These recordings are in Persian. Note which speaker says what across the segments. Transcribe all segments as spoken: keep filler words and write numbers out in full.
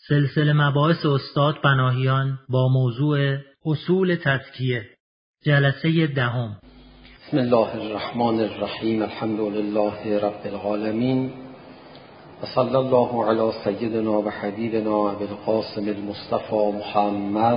Speaker 1: سلسله مباحث استاد پناهیان با موضوع اصول تزکیه، جلسه دهم.
Speaker 2: بسم الله الرحمن الرحیم. الحمد لله رب العالمین و صلی الله علی سیدنا و حبیبنا ابی القاسم المصطفى محمد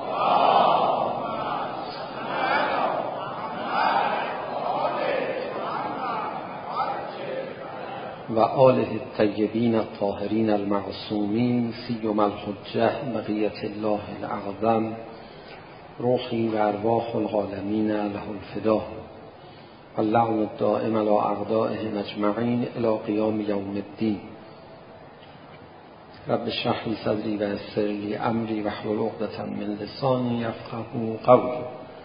Speaker 2: و آله الطیبین الطاهرین المعصومین سیما الحجة بقیة الله الاعظم روحی و ارواح العالمین له الفدا و اللعن الدائم علی اعدائهم اجمعین الی قیام یوم الدین. رب اشرح لی صدری و یسر لی امری واحلل عقدة من لسانی یفقهوا قولی.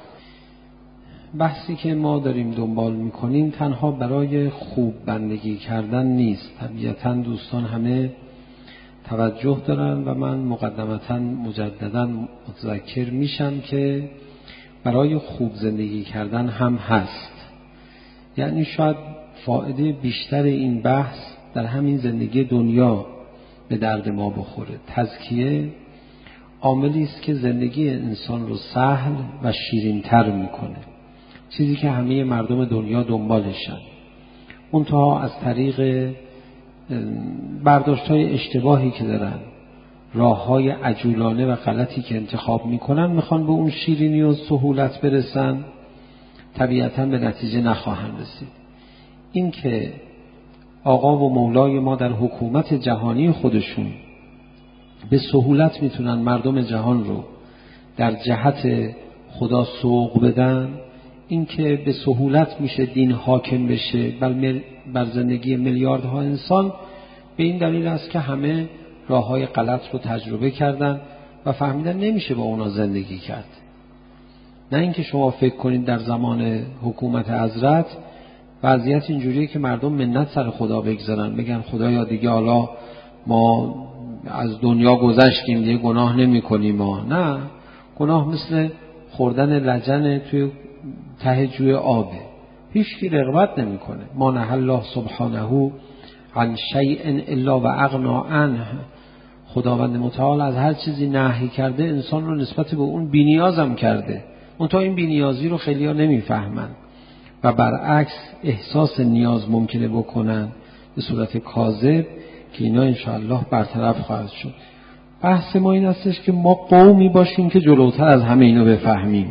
Speaker 3: بحثی که ما داریم دنبال میکنیم تنها برای خوب بندگی کردن نیست. طبیعتاً دوستان همه توجه دارن و من مقدمتاً مجدداً متذکر میشم که برای خوب زندگی کردن هم هست. یعنی شاید فایده بیشتر این بحث در همین زندگی دنیا به درد ما بخوره. تزکیه عاملی است که زندگی انسان رو سهل و شیرین‌تر میکنه، چیزی که همه مردم دنیا دنبالشن. منتها از طریق برداشت‌های اشتباهی که دارن، راه‌های عجولانه و غلطی که انتخاب میکنن، میخوان به اون شیرینی و سهولت برسن، طبیعتاً به نتیجه نخواهند رسید. این که آقا و مولای ما در حکومت جهانی خودشون به سهولت میتونن مردم جهان رو در جهت خدا سوق بدن، این که به سهولت میشه دین حاکم بشه بر زندگی میلیاردها انسان، به این دلیل است که همه راههای غلط رو تجربه کردن و فهمیدن نمیشه با اونا زندگی کرد. نه اینکه شما فکر کنید در زمان حکومت حضرت وضعیت اینجوریه که مردم منت سر خدا بگذارن، بگن خدایا دیگه حالا ما از دنیا گذشتیم دیگه گناه نمی کنیم ما. نه، گناه مثل خوردن لجن توی ته جوی آبه، هیچ کی رغبت نمی کنه. ما نهى الله سبحانه عن شیء الا و اغنا عنه. خداوند متعال از هر چیزی نهی کرده انسان رو نسبت به اون بی‌نیازم کرده، اون تا این بی‌نیازی رو خیلی‌ها نمی‌فهمن و برعکس احساس نیاز ممکنه بکنن به صورت کاذب که اینا انشاءالله برطرف خواهد شد. بحث ما این هستش که ما قومی باشیم که جلوتر از همه اینو بفهمیم،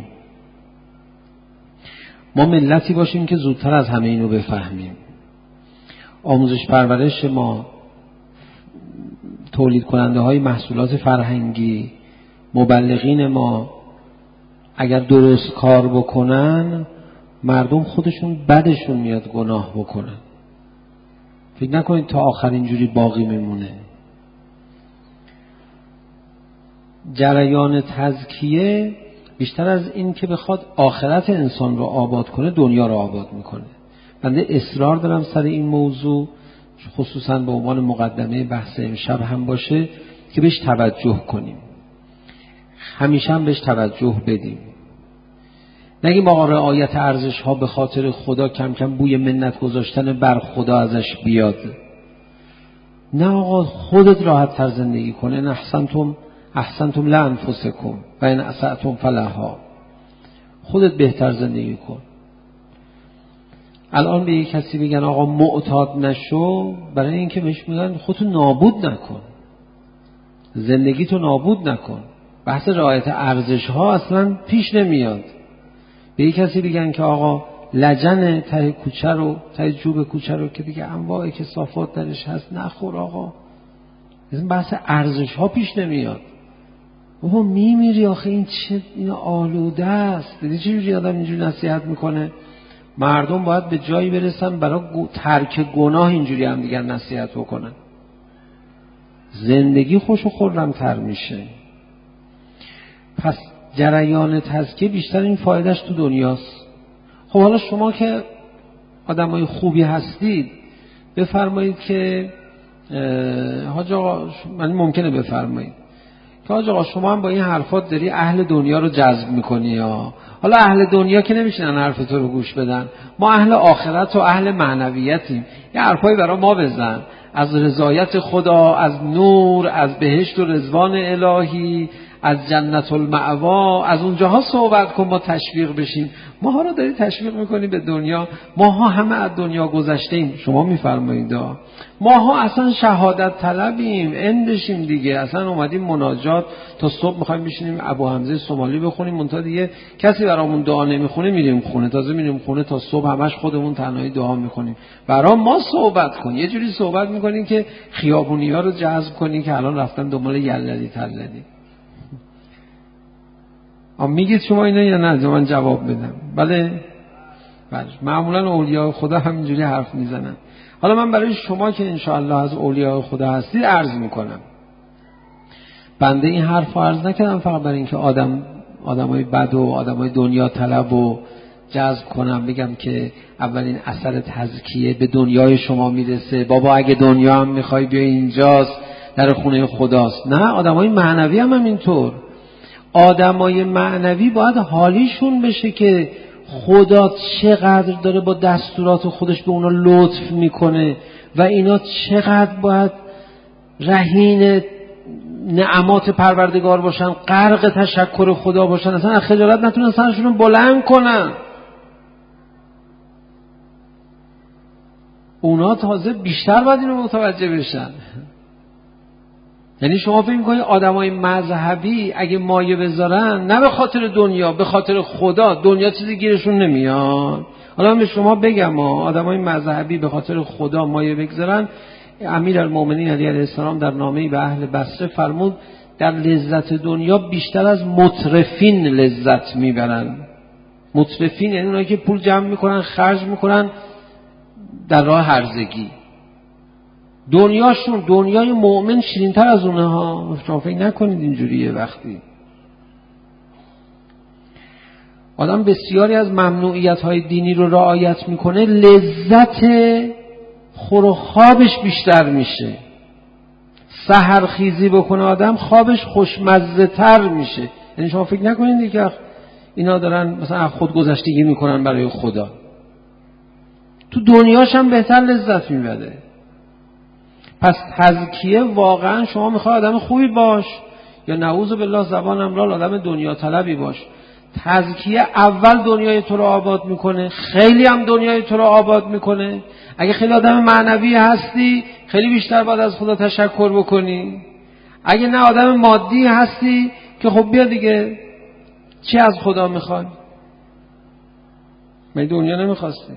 Speaker 3: ما ملتی باشیم که زودتر از همه اینو بفهمیم. آموزش پرورش ما، تولید کننده های محصولات فرهنگی، مبلغین ما اگر درست کار بکنن، مردم خودشون بدشون میاد گناه بکنن. فکر نکنید تا آخر اینجوری باقی میمونه. جریان تزکیه بیشتر از این که بخواد آخرت انسان رو آباد کنه، دنیا رو آباد میکنه. بنده اصرار دارم سر این موضوع، خصوصا به عنوان مقدمه بحث امشب هم باشه، که بهش توجه کنیم، همیشه هم بهش توجه بدیم. نگیم آقا رعایت ارزش ها به خاطر خدا کم کم بوی منت گذاشتن بر خدا ازش بیاد. نه آقا، خودت راحت تر زندگی کن. ان احسنتم احسنتم لانفسکم و ان اسأتم فلها. خودت بهتر زندگی کن. الان به یک کسی بگن آقا معتاد نشو، برای اینکه بهش میگن خودتو نابود نکن، زندگیتو نابود نکن. بحث رعایت ارزش ها اصلا پیش نمیاد. به یک کسی بگن که آقا لجن ته کوچه رو، ته جوب کوچه رو که دیگه انواع کثافات درش هست نخور آقا، این بحث ارزش ها پیش نمیاد. بابا میمیری آخه، این چه این آلوده است. دیدی چجوری آدم اینجوری نصیحت میکنه؟ مردم باید به جایی برسن برای ترک گناه اینجوری هم دیگر نصیحت بکنن، زندگی خوش و خرم‌تر میشه. پس جریان تزکیه بیشتر این فایدهش تو دنیاست. خب حالا شما که آدمای خوبی هستید بفرمایید که حاج آقا، من ممکنه بفرمایید که حاج آقا شما هم با این حرفات داری اهل دنیا رو جذب میکنی. یا حالا اهل دنیا که نمیشنن حرف تو رو گوش بدن، ما اهل آخرت و اهل معنویتیم، یه حرفایی برای ما بزن. از رضایت خدا، از نور، از بهشت و رضوان الهی، از جنت المأوا، از اونجاها صحبت کن ما تشویق بشیم. ماها رو داری تشویق میکنی به دنیا. ماها همه از دنیا گذشتیم. شما میفرمایید ماها اصلا شهادت طلبیم، این بشیم دیگه. اصلا اومدیم مناجات تا صبح میخوایم بشینیم ابو حمزه سومالی بخونیم، منتها دیگه کسی برامون دعا نمیخونه، میریم خونه. تازه میریم خونه تا صبح همش خودمون تنهایی دعا میکنیم. برای ما صحبت کن. یه جوری صحبت میکنین که خیابونی‌ها رو جذب کنی که الان رفتن دنبال یللی تللی. آم میگید شما اینا یا نه؟ من جواب بدم. بله بله. معمولا اولیاء خدا همینجوری حرف میزنن. حالا من برای شما که انشاءالله از اولیاء خدا هستید عرض میکنم. بنده این حرف رو عرض نکردم فقط برای اینکه آدم آدمای بد و آدمای دنیا طلب و جذب کنم، بگم که اولین اثر تزکیه به دنیای شما میرسه. بابا اگه دنیا هم میخوای بیا اینجاست، در خونه خداست. نه، آدمای معنوی هم همینطور. آدمای معنوی باید حالیشون بشه که خدا چقدر داره با دستورات خودش به اونا لطف میکنه و اینا چقدر باید رهین نعمات پروردگار باشن، غرق تشکر خدا باشن، اصلا خجالت نتونن سرشون رو بلند کنن. اونا تازه بیشتر باید اینو متوجه بشن. یعنی شما فکر می‌کنید آدمای مذهبی اگه مایه بذارن، نه به خاطر دنیا، به خاطر خدا، دنیا چیزی گیرشون نمیاد. حالا من به شما بگم آدمای مذهبی به خاطر خدا مایه بگذارن، امیرالمومنین علیه السلام در نامه‌ای به اهل بصره فرمود در لذت دنیا بیشتر از مترفین لذت میبرن. مترفین یعنی اونایی که پول جمع میکنن، خرج میکنن در راه هرزگی. دنیاشون، دنیای مؤمن شیرین‌تر از اونه ها. شما فکر نکنید اینجوریه. وقتی آدم بسیاری از ممنوعیت‌های دینی رو رعایت میکنه، لذت خور و خوابش بیشتر میشه. سحر خیزی بکنه آدم، خوابش خوشمزه تر میشه. یعنی شما فکر نکنید دیگه اینا دارن مثلا خودگذشتگی میکنن برای خدا. تو دنیاش هم بهتر لذت میبره. پس تزکیه واقعا شما میخوای آدم خوبی باش یا نعوذ بالله زبانم رال آدم دنیا طلبی باش، تزکیه اول دنیای تو رو آباد میکنه، خیلی هم دنیای تو رو آباد میکنه. اگه خیلی آدم معنوی هستی خیلی بیشتر باید از خدا تشکر بکنی. اگه نه آدم مادی هستی که خب بیا دیگه چی از خدا میخوای؟ من دنیا نمیخواستی.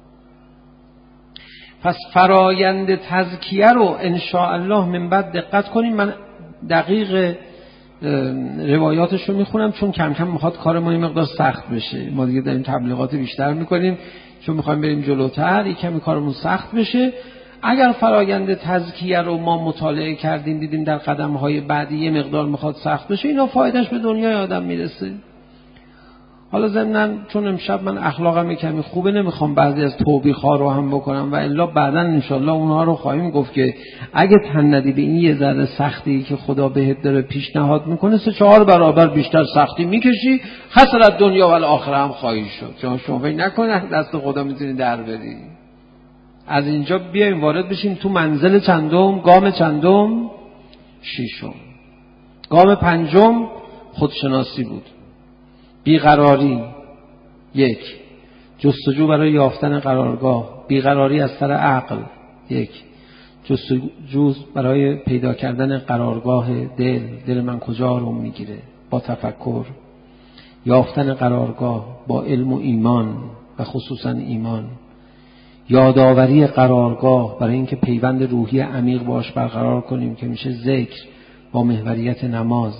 Speaker 3: پس فرایند تزکیه رو انشاءالله من بعد دقت کنیم. من دقیق روایاتش رو میخونم چون کم کم میخواد کار ما این مقدار سخت بشه. ما دیگه داریم تبلیغات بیشتر میکنیم چون میخوایم بریم جلوتر، یک کمی کارمون سخت بشه. اگر فرایند تزکیه رو ما مطالعه کردیم دیدیم در قدم‌های بعدی یه مقدار میخواد سخت بشه، اینا فایدهش به دنیای آدم میرسه. حالا ضمناً چون امشب من اخلاقم کمی خوبه نمیخوام بعضی از توبیخ‌ها رو هم بکنم و الا بعداً انشالله اونها رو خواهیم گفت که اگه تن ندی به این یه ذره سختی که خدا بهت داره پیشنهاد میکنه، سه چهار برابر بیشتر سختی میکشی، خسارت دنیا و آخره هم خواهی شد. چون شما فکر نکنید دست خدا میتونی در بری. از اینجا بیایم وارد بشیم تو منزل چندم، گام چندم؟ ششم. گام پنجم خودشناسی بود. بیقراری یک، جستجو برای یافتن قرارگاه. بیقراری از سر عقل یک، جستجو برای پیدا کردن قرارگاه دل. دل من کجا رو میگیره؟ با تفکر. یافتن قرارگاه با علم و ایمان و خصوصا ایمان. یادآوری قرارگاه برای اینکه پیوند روحی عمیق باش برقرار کنیم که میشه ذکر با محوریت نماز.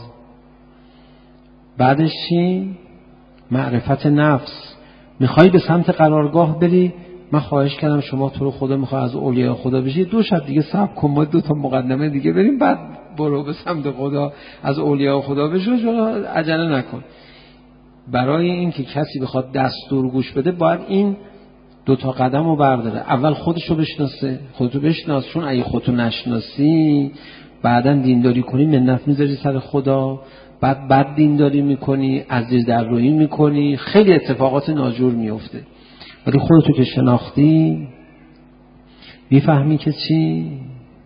Speaker 3: بعدش چی؟ معرفت نفس. میخوای به سمت قرارگاه بری، من خواهش کردم شما تو رو خدا میخوای از اولیاء خدا بشی، دو شب دیگه صبر کن، ما دو تا مقدمه دیگه بریم بعد برو به سمت خدا از اولیاء خدا بشو. چرا عجله نکن. برای این که کسی بخواد دستور گوش بده باید این دو تا قدم رو برداره. اول خودشو بشناسه، خودتو بشناس، چون اگه خودتو نشناسی بعداً دینداری کنی منت میذاری سر خدا، بعد بعد دینداری میکنی، عزیز در روی میکنی، خیلی اتفاقات ناجور میفته. ولی خودتو که شناختی میفهمی که چی؟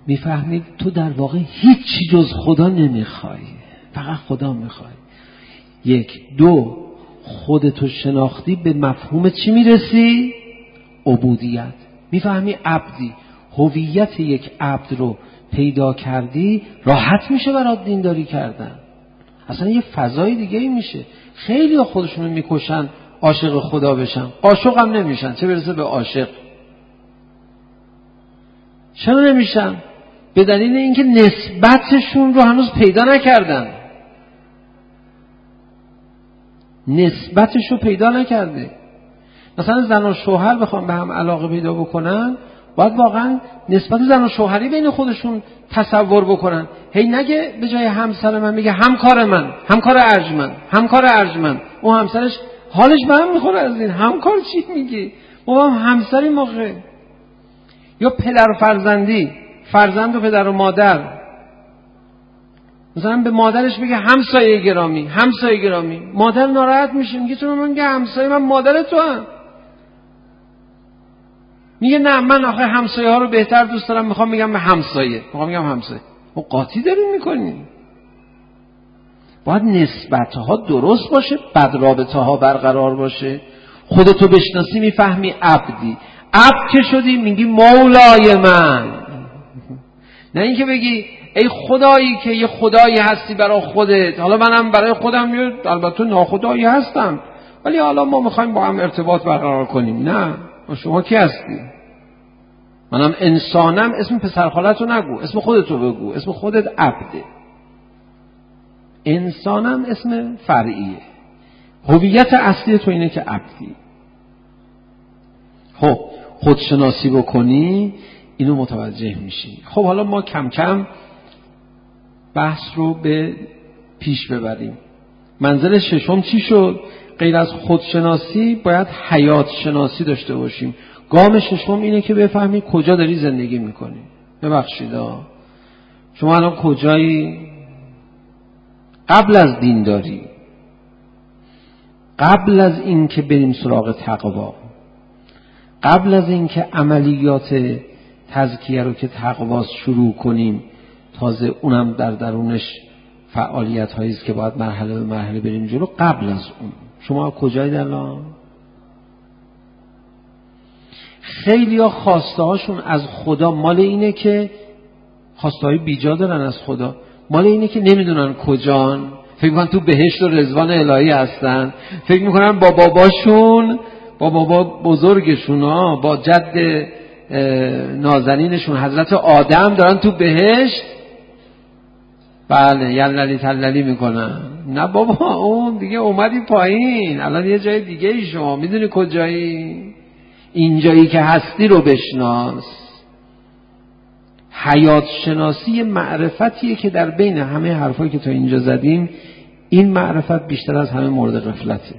Speaker 3: میفهمید تو در واقع هیچی جز خدا نمیخوای، فقط خدا میخوای. یک. دو، خودتو شناختی، به مفهوم چی میرسی؟ عبودیت. میفهمی عبدی. هویت یک عبد رو پیدا کردی، راحت میشه برات دینداری کردن. اصلا یه فضای دیگه ای میشه. خیلی ها خودشونو میکشن عاشق خدا بشن، عاشق هم نمیشن، چه برسه به عاشق. چرا نمیشن؟ به دلیل اینکه نسبتشون رو هنوز پیدا نکردن. نسبتش رو پیدا نکرده. مثلا زن و شوهر بخوام به هم علاقه پیدا بکنن، باید واقعا نسبت زن و شوهری بین خودشون تصور بکنن. هی نگه به جای همسر من میگه همکار من، همکار ارجمند، همکار ارجمند. اون همسرش حالش به هم میخوره از این همکار چی میگی؟ ما هم همسری موقع. یا پدر فرزندی، فرزند و پدر و مادر، مثلا به مادرش میگه همسایه گرامی، همسایه گرامی. مادر ناراحت میشه، میگه تو من میگه همسایه، من مادر تو هم. میگه نه من آخه همسایه ها رو بهتر دوست دارم، میخوام میگم به همسایه، میخوام میگم همسایه. و قاطی دارین میکنین. باید نسبت ها درست باشه، بد رابطه ها برقرار باشه. خودتو بشناسی میفهمی عبدی. عبد که شدی میگی مولای من. نه اینکه بگی ای خدایی که یه خدایی هستی برای خودت، حالا منم برای خودم یه البته ناخدایی هستم، ولی حالا ما میخوایم با هم ارتباط برقرار کنیم. نه، شما کی هستی؟ منم انسانم. اسم پسر خالتو نگو، اسم خودتو بگو. اسم خودت عبده. انسانم اسم فرعیه. هویت اصلی تو اینه که عبدی. خب خودشناسی بکنی، اینو متوجه میشی. خب حالا ما کم کم بحث رو به پیش ببریم. منزل ششم چی شد؟ غیر از خودشناسی باید حیات شناسی داشته باشیم. گام ششم اینه که بفهمی کجا داری زندگی میکنی. ببخشید شما الان کجایی؟ قبل از دینداری، قبل از این که بریم سراغ تقوا، قبل از این که عملیات تزکیه رو که تقواست شروع کنیم، تازه اونم در درونش فعالیت هایی است که باید مرحله به مرحله بریم جلو. قبل از اون شما کجایید الان؟ خیلی ها خواسته هاشون از خدا مال اینه که خواسته های بیجا دارن از خدا، مال اینه که نمیدونن کجان. فکر میکنن تو بهشت و رضوان الهی هستن. فکر میکنن با باباشون، با بابا بزرگشون ها، با جد نازنینشون حضرت آدم دارن تو بهشت. بله یللی تللی میکنن. نه بابا اون دیگه اومدی پایین، الان یه جای دیگه ای. شما میدونی کجایی؟ این جایی که هستی رو بشناس. حیات شناسی معرفتیه که در بین همه حرفایی که تا اینجا زدیم، این معرفت بیشتر از همه مورد غفلته.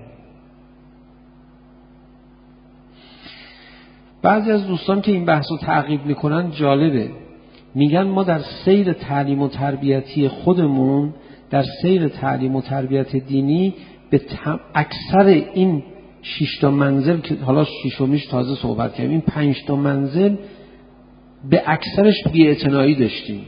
Speaker 3: بعضی از دوستان که این بحث رو تعقیب میکنن جالبه، میگن ما در سیر تعلیم و تربیتی خودمون، در سیر تعلیم و تربیت دینی، به اکثر این شش تا منزل که حالا ششمیش تازه صحبت کردیم، این پنج تا منزل به اکثرش بی‌اعتنایی داشتیم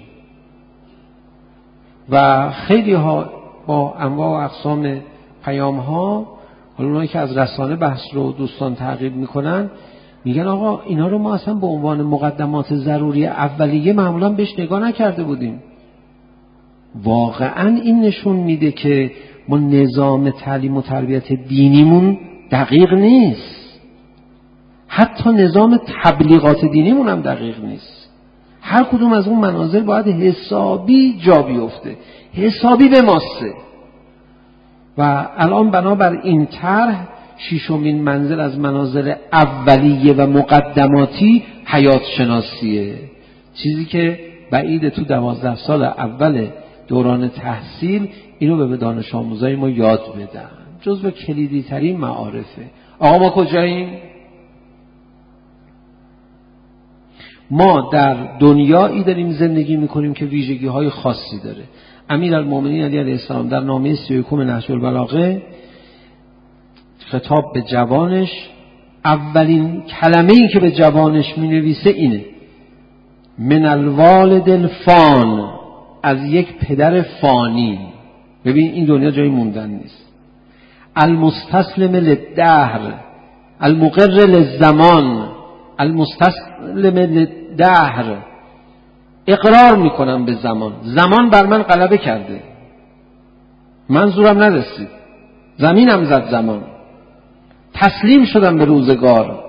Speaker 3: و خیلی ها با انواع و اقسام پیام ها، حالا اونایی که از رسانه بحث رو دوستان تعقیب میکنن، میگن آقا اینا رو ما اصلا به عنوان مقدمات ضروری اولیه معمولا بهش نگاه نکرده بودیم. واقعا این نشون میده که ما نظام تعلیم و تربیت دینیمون دقیق نیست. حتی نظام تبلیغات دینیمون هم دقیق نیست. هر کدوم از اون منازل باید حسابی جا بیفته، حسابی به ماسه. و الان بنابر این طرح ششمین منزل از منازل اولیه و مقدماتی حیات شناسیه. چیزی که بعید تو دوازده سال اول دوران تحصیل اینو به دانش آموزای ما یاد بدن. جزو کلیدی ترین معارفه. آقا ما کجاییم؟ ما در دنیایی داریم زندگی میکنیم که ویژگی های خاصی داره. امیرالمومنین علی علیه السلام در نامه سی و یکم نهج البلاغه خطاب به جوانش، اولین کلمه‌ای که به جوانش مینویسه اینه: من الوالد الفان، از یک پدر فانی. ببین این دنیا جایی موندن نیست. المستسلم للدهر، المقر للزمان، المستسلم للدهر. اقرار میکنم به زمان، زمان بر من غلبه کرده، من زورم نرسید، زمینم زد زمان، تسلیم شدم به روزگار.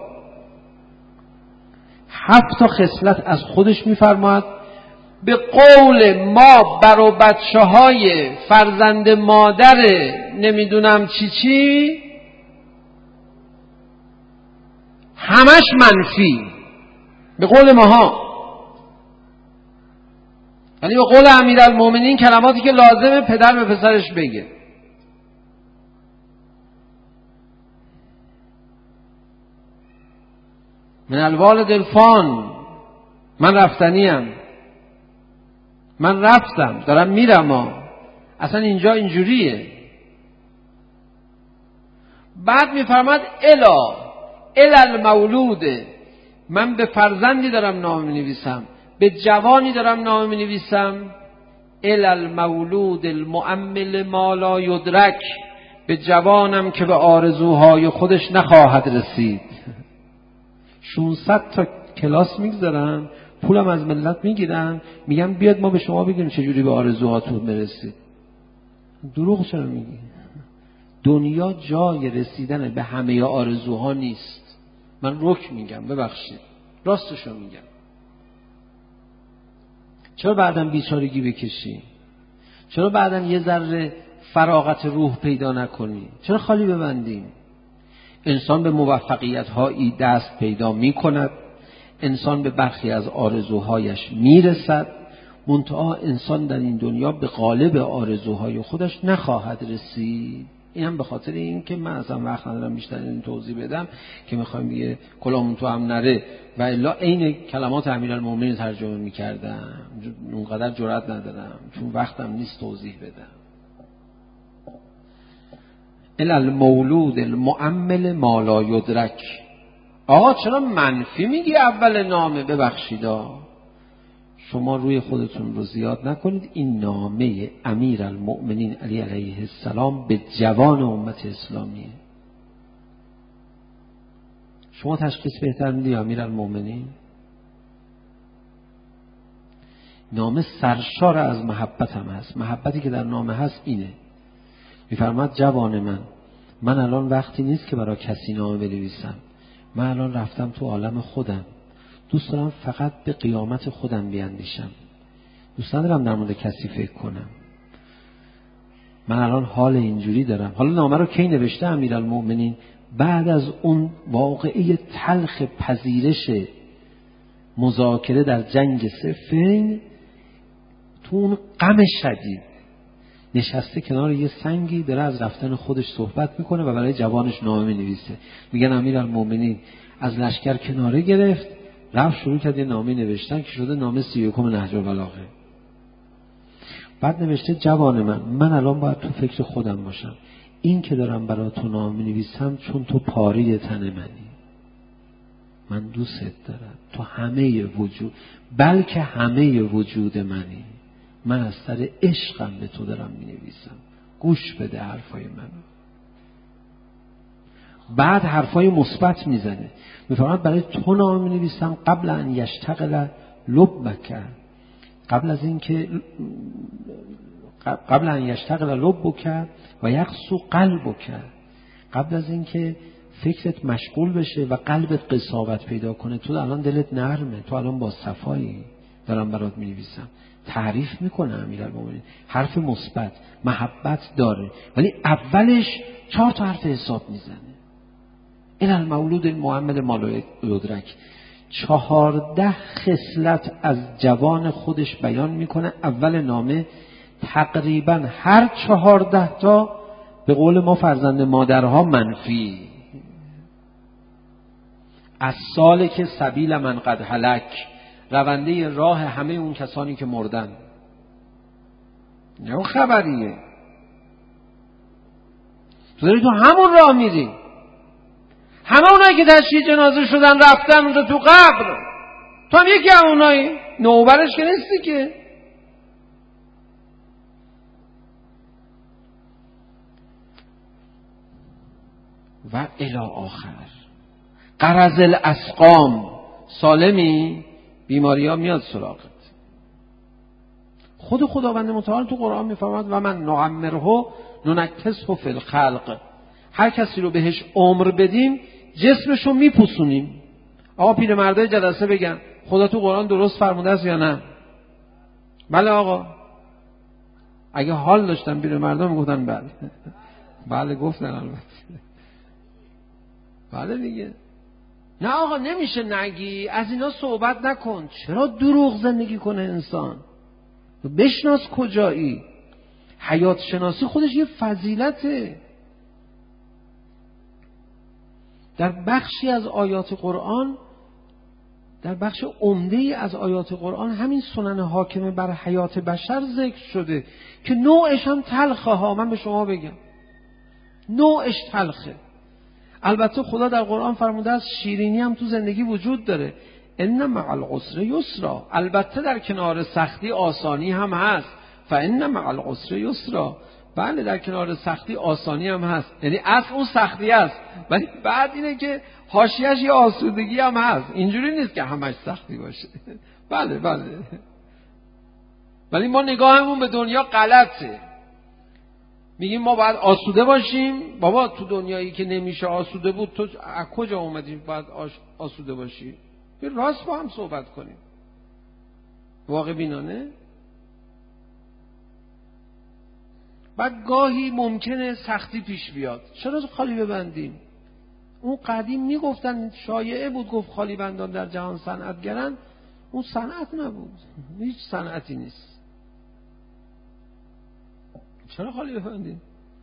Speaker 3: هفت تا خصلت از خودش میفرماید. به قول ما بر و بچه های فرزند مادر نمیدونم چی چی همش منفی به قول ماها، یعنی به قول امیرالمومنین کلماتی که لازمه پدر به پسرش بگه. من الوالد الفان، من رفتنیم، من رفتم دارم میرم ها. اصلا اینجا اینجوریه. بعد میفرماد الا الا المولود، من به فرزندی دارم نامه مینویسم، به جوانی دارم نامه مینویسم. الا المولود المؤمل ما لا یدرک، به جوانم که به آرزوهای خودش نخواهد رسید. ششصد تا کلاس میگذارن، پولم از ملت میگیرن، میگن بیاد ما به شما بگیم چجوری به آرزوهاتون برسید. دروغ چرا میگی؟ دنیا جای رسیدن به همه آرزوها نیست. من رک میگم، ببخشید، راستشو میگم. چرا بعدم بیچارگی بکشی؟ چرا بعدم یه ذره فراغت روح پیدا نکنی؟ چرا خالی ببندیم؟ انسان به موفقیت‌هایی دست پیدا می‌کند، انسان به برخی از آرزوهایش میرسد، منتها انسان در این دنیا به غالب آرزوهای خودش نخواهد رسید. این هم به خاطر این که من اصلا وقت ندارم بیشتر این توضیح بدم که میخوایم دیگه کلامون تو هم نره و الا عین کلمات امیرالمومنین ترجمه میکردم، اونقدر جرئت ندارم چون وقتم نیست توضیح بدم. الا المولود المؤمل ما لا یدرک. آقا چرا منفی میگی اول نامه؟ ببخشیدا شما روی خودتون رو زیاد نکنید. این نامه امیرالمؤمنین علی علیه السلام به جوان امت اسلامیه. شما تشخیص بهتر میدی امیرالمؤمنین؟ نامه سرشار از محبت هم هست. محبتی که در نامه هست اینه، میفرماد جوان من، من الان وقتی نیست که برای کسی نامه بنویسم، من الان رفتم تو عالم خودم، دوست دارم فقط به قیامت خودم بیاندیشم، دوست ندارم در مورد کسی فکر کنم. من الان حال اینجوری دارم. حالا نامه رو کی نوشته امیرالمؤمنین؟ بعد از اون واقعه تلخ پذیرش مذاکره در جنگ صفین، تو اون غم شدید نشسته کنار یه سنگی داره از رفتن خودش صحبت میکنه و برای جوانش نامه مینویسه. میگن امیرالمؤمنین از لشکر کناره گرفت، رفت شروع کرد یه نامه نوشتن که شده نامه سی و یکم نهج البلاغه. بعد نوشته جوان من، من الان باید تو فکر خودم باشم. این که دارم برای تو نامه مینویسم چون تو پاره تن منی، من دوست دارم، تو همه وجود، بلکه همه وجود منی، من از سر عشقم به تو دارم می نویسم، گوش بده حرفای منو. بعد حرفای مثبت میزنه، میفرماد برای تو نامه می نویسم قبل ان یشتغل لبک، قبل از این که قبل ان یشتغل لبک و یقسو قلبک، قبل از این که فکرت مشغول بشه و قلبت قساوت پیدا کنه. تو الان دلت نرمه، تو الان با صفایی، دارم برات می نویسم. تعریف میکنه امیرالمومنین، حرف مثبت، محبت داره، ولی اولش چهار تا حرف حساب میزنه. این المولود المؤمل ما لا یدرک، چهارده خصلت از جوان خودش بیان میکنه. اول نامه تقریبا هر چهارده تا به قول ما فرزند مادرها منفی. از سال که سبیل من قد هلک، رونده راه همه اون کسانی که مردن. نه خبریه، تو داری تو همون راه میری. همه اونایی که تشییع جنازه شدن رفتن اونجا تو قبر، تو هم یکی از اونایی. نوبرش که نیستی که. و الی آخر قرض الاسقام، سالمی بیماری ها میاد سراغت. خود خداوند متعال تو قرآن میفرماد و من نعمره ننکسه فی الخلق، هر کسی رو بهش عمر بدیم جسمشو میپوسونیم. آقا پیرمردای جلسه بگن خدا تو قرآن درست فرموده است یا نه؟ بله آقا. اگه حال داشتن پیرمردا میگفتن بله. بله گفتن البته. بله دیگه. نه آقا نمیشه نگی، از اینا صحبت نکن. چرا دروغ زندگی کنه انسان؟ بشناس کجایی. حیات شناسی خودش یه فضیلته. در بخشی از آیات قرآن، در بخش عمده‌ای از آیات قرآن همین سنن حاکمه بر حیات بشر ذکر شده که نوعش هم تلخه ها. من به شما بگم نوعش تلخه. البته خدا در قرآن فرموده است شیرینی هم تو زندگی وجود داره. ان مع العسر یسرا، البته در کنار سختی آسانی هم هست. فان مع العسر یسرا، بله در کنار سختی آسانی هم هست. یعنی اصل اون سختی است، ولی بعد اینه که حاشیه‌اش یه آسودگی هم هست. اینجوری نیست که همش سختی باشه. بله بله. ولی ما نگاهمون به دنیا غلطه. میگیم ما باید آسوده باشیم. بابا تو دنیایی که نمیشه آسوده بود تو از کجا اومدی باید آسوده باشی؟ بیا راست با هم صحبت کنیم. واقع بینانه. بعد گاهی ممکنه سختی پیش بیاد، چرا خالی ببندیم؟ اون قدیم میگفتن شایعه بود گفت خالی بندان در جهان صنعتگرن. اون صنعت نبود، هیچ صنعتی نیست. چرا خالی ببندیم؟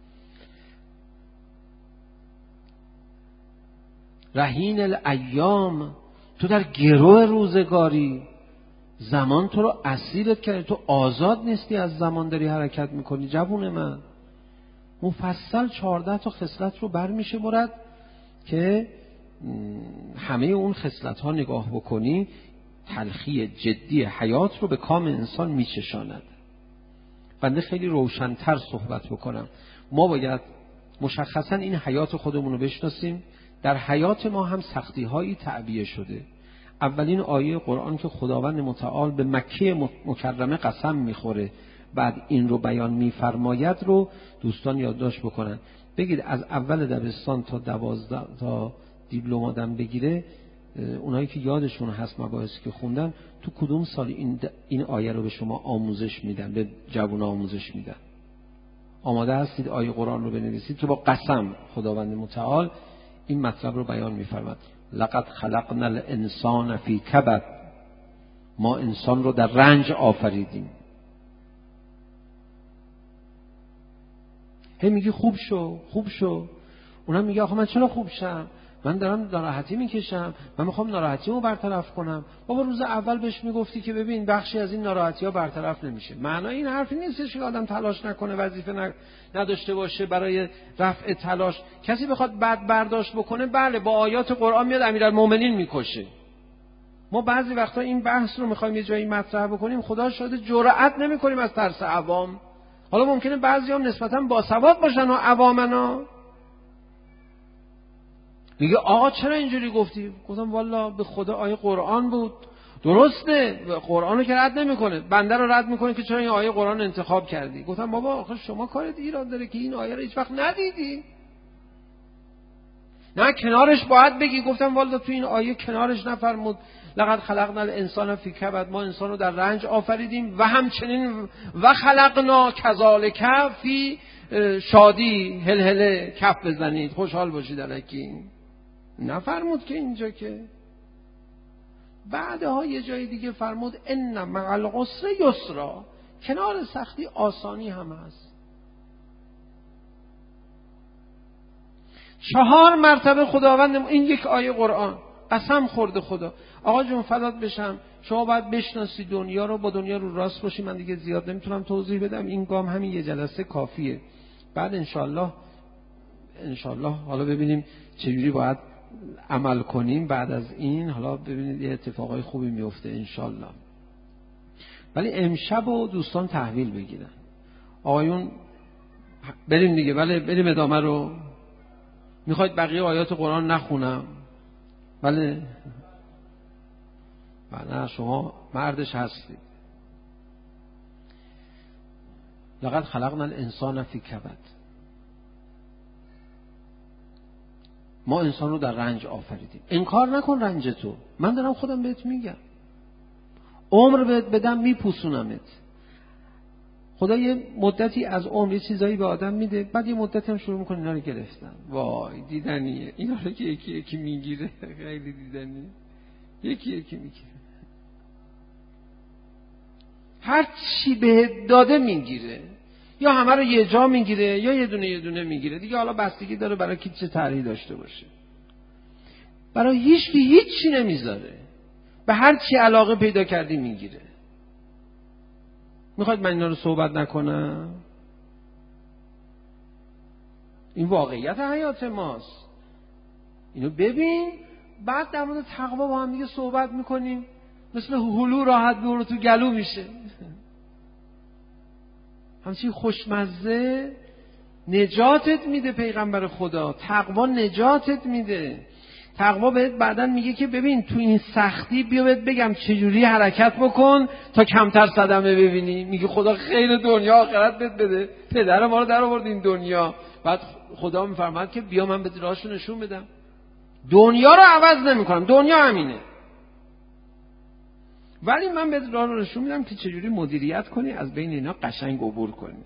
Speaker 3: رهین الایام، تو در گروه روزگاری، زمان تو رو اسیرت کرده، تو آزاد نیستی از زمان داری حرکت میکنی. جوون من مفصل چهارده تا خصلت رو بر میشه برد که همه اون خصلت ها نگاه بکنی تلخی جدی حیات رو به کام انسان میچشاند. بنده خیلی روشن‌تر صحبت بکنم. ما باید مشخصا این حیات خودمون رو بشناسیم. در حیات ما هم سختی هایی تعبیه شده. اولین آیه قرآن که خداوند متعال به مکه مکرمه قسم میخوره بعد این رو بیان میفرماید رو دوستان یادداشت بکنن. بگید از اول دبستان تا دوازده تا دیپلم آدم بگیره، اونایی که یادشون هست مباحثی که خوندن، تو کدوم سال این این آیه رو به شما آموزش میدن، به جوان آموزش میدن؟ آماده هستید آیه قرآن رو بنویسید تو با قسم خداوند متعال این مطلب رو بیان میفرماد. لقد خلقنا الانسان فی کبد، ما انسان رو در رنج آفریدیم. هی میگی خوب شو خوب شو، اونم میگه آخه من چرا خوب شم؟ من دارم ناراحتی میکشم، من میخوام ناراحتیمو برطرف کنم. بابا روز اول بهش میگفتی که ببین بخشی از این ناراحتی ها برطرف نمیشه. معنای این حرفی نیستش که آدم تلاش نکنه، وظیفه نداشته باشه برای رفع تلاش. کسی بخواد بد برداشت بکنه، بله با آیات قرآن میاد امیرالمومنین میکشه. ما بعضی وقتا این بحث رو میخوایم یه جایی مطرح بکنیم، خدا شاهد جرأت نمیکنیم از ترس عوام. حالا ممکنه بعضیام نسبتاً باسواد باشن و عوامنا. میگه آقا چرا اینجوری گفتی؟ گفتم والا به خدا آیه قرآن بود. درسته قرآن رو که رد نمیکنه، بنده رو رد میکنه که چرا این آیه قرآن انتخاب کردی. گفتم بابا آخه شما کارت ایراد داره که این آیه رو هیچ وقت ندیدی. نه کنارش باید بگی. گفتم والا تو این آیه کنارش نفرمود لقد خلقنا الانسان فی کبد، ما انسان رو در رنج آفریدیم و همچنین و خلقنا کذالک فی شادی هلهله کف بزنید خوشحال باشید الکی. نفرمود که اینجا که بعدها یه جای دیگه فرمود ان مع العسر یسرا، کنار سختی آسانی هم هست. چهار مرتبه خداوند این یک آیه قرآن قسم خورده خدا. آقا جون فدات بشم، شما باید بشناسی دنیا رو، با دنیا رو راست باشی. من دیگه زیاد نمیتونم توضیح بدم، این گام همین یه جلسه کافیه. بعد انشالله انشالله حالا ببینیم چجوری باید عمل کنیم بعد از این. حالا ببینید یه اتفاقای خوبی میفته انشالله. ولی امشب و دوستان تحویل بگیرن. آقایون بریم دیگه. بله بریم ادامه رو. میخواید بقیه آیات قرآن نخونم؟ بله بله شما مردش هستید. لقد خلقنا الانسان فی کبد. ما انسان رو در رنج آفریدیم. انکار نکن رنج تو. من دارم خودم بهت میگم. عمر بهت بدم میپوسونمت. خدا یه مدتی از عمر یه چیزایی به آدم میده، بعد یه مدتی هم شروع میکنه اینا رو گرفتن. وای دیدنیه اینا رو که یکی یکی میگیره. خیلی دیدنیه. یکی یکی میگیره. هر چی بهت داده میگیره. یا همه رو یه جا میگیره یا یه دونه یه دونه میگیره. دیگه حالا بستگی داره برای کی چه طرحی داشته باشه. برای هیچ کی هیچ چی نمیذاره. به هر چی علاقه پیدا کردی میگیره. میخواید من اینا رو صحبت نکنم؟ این واقعیت حیات ماست. اینو ببین. بعد در مورد تقوا با هم دیگه صحبت میکنیم. مثل هلو راحت برو تو گلو میشه. همچین خوشمزه. نجاتت میده پیغمبر خدا. تقوا نجاتت میده. تقوا بهت بعدن میگه که ببین تو این سختی بیا بهت بگم چجوری حرکت بکن تا کمتر صدمه ببینی. میگه خدا خیر دنیا آخرت بهت بده. پدر ما رو در آورد این دنیا. بعد خدا میفرماد که بیا من بهت راهشو نشون بدم. دنیا رو عوض نمیکنم. دنیا همینه. ولی من بهت راه رو نشون میدم که چجوری مدیریت کنی از بین اینا قشنگ عبور کنی.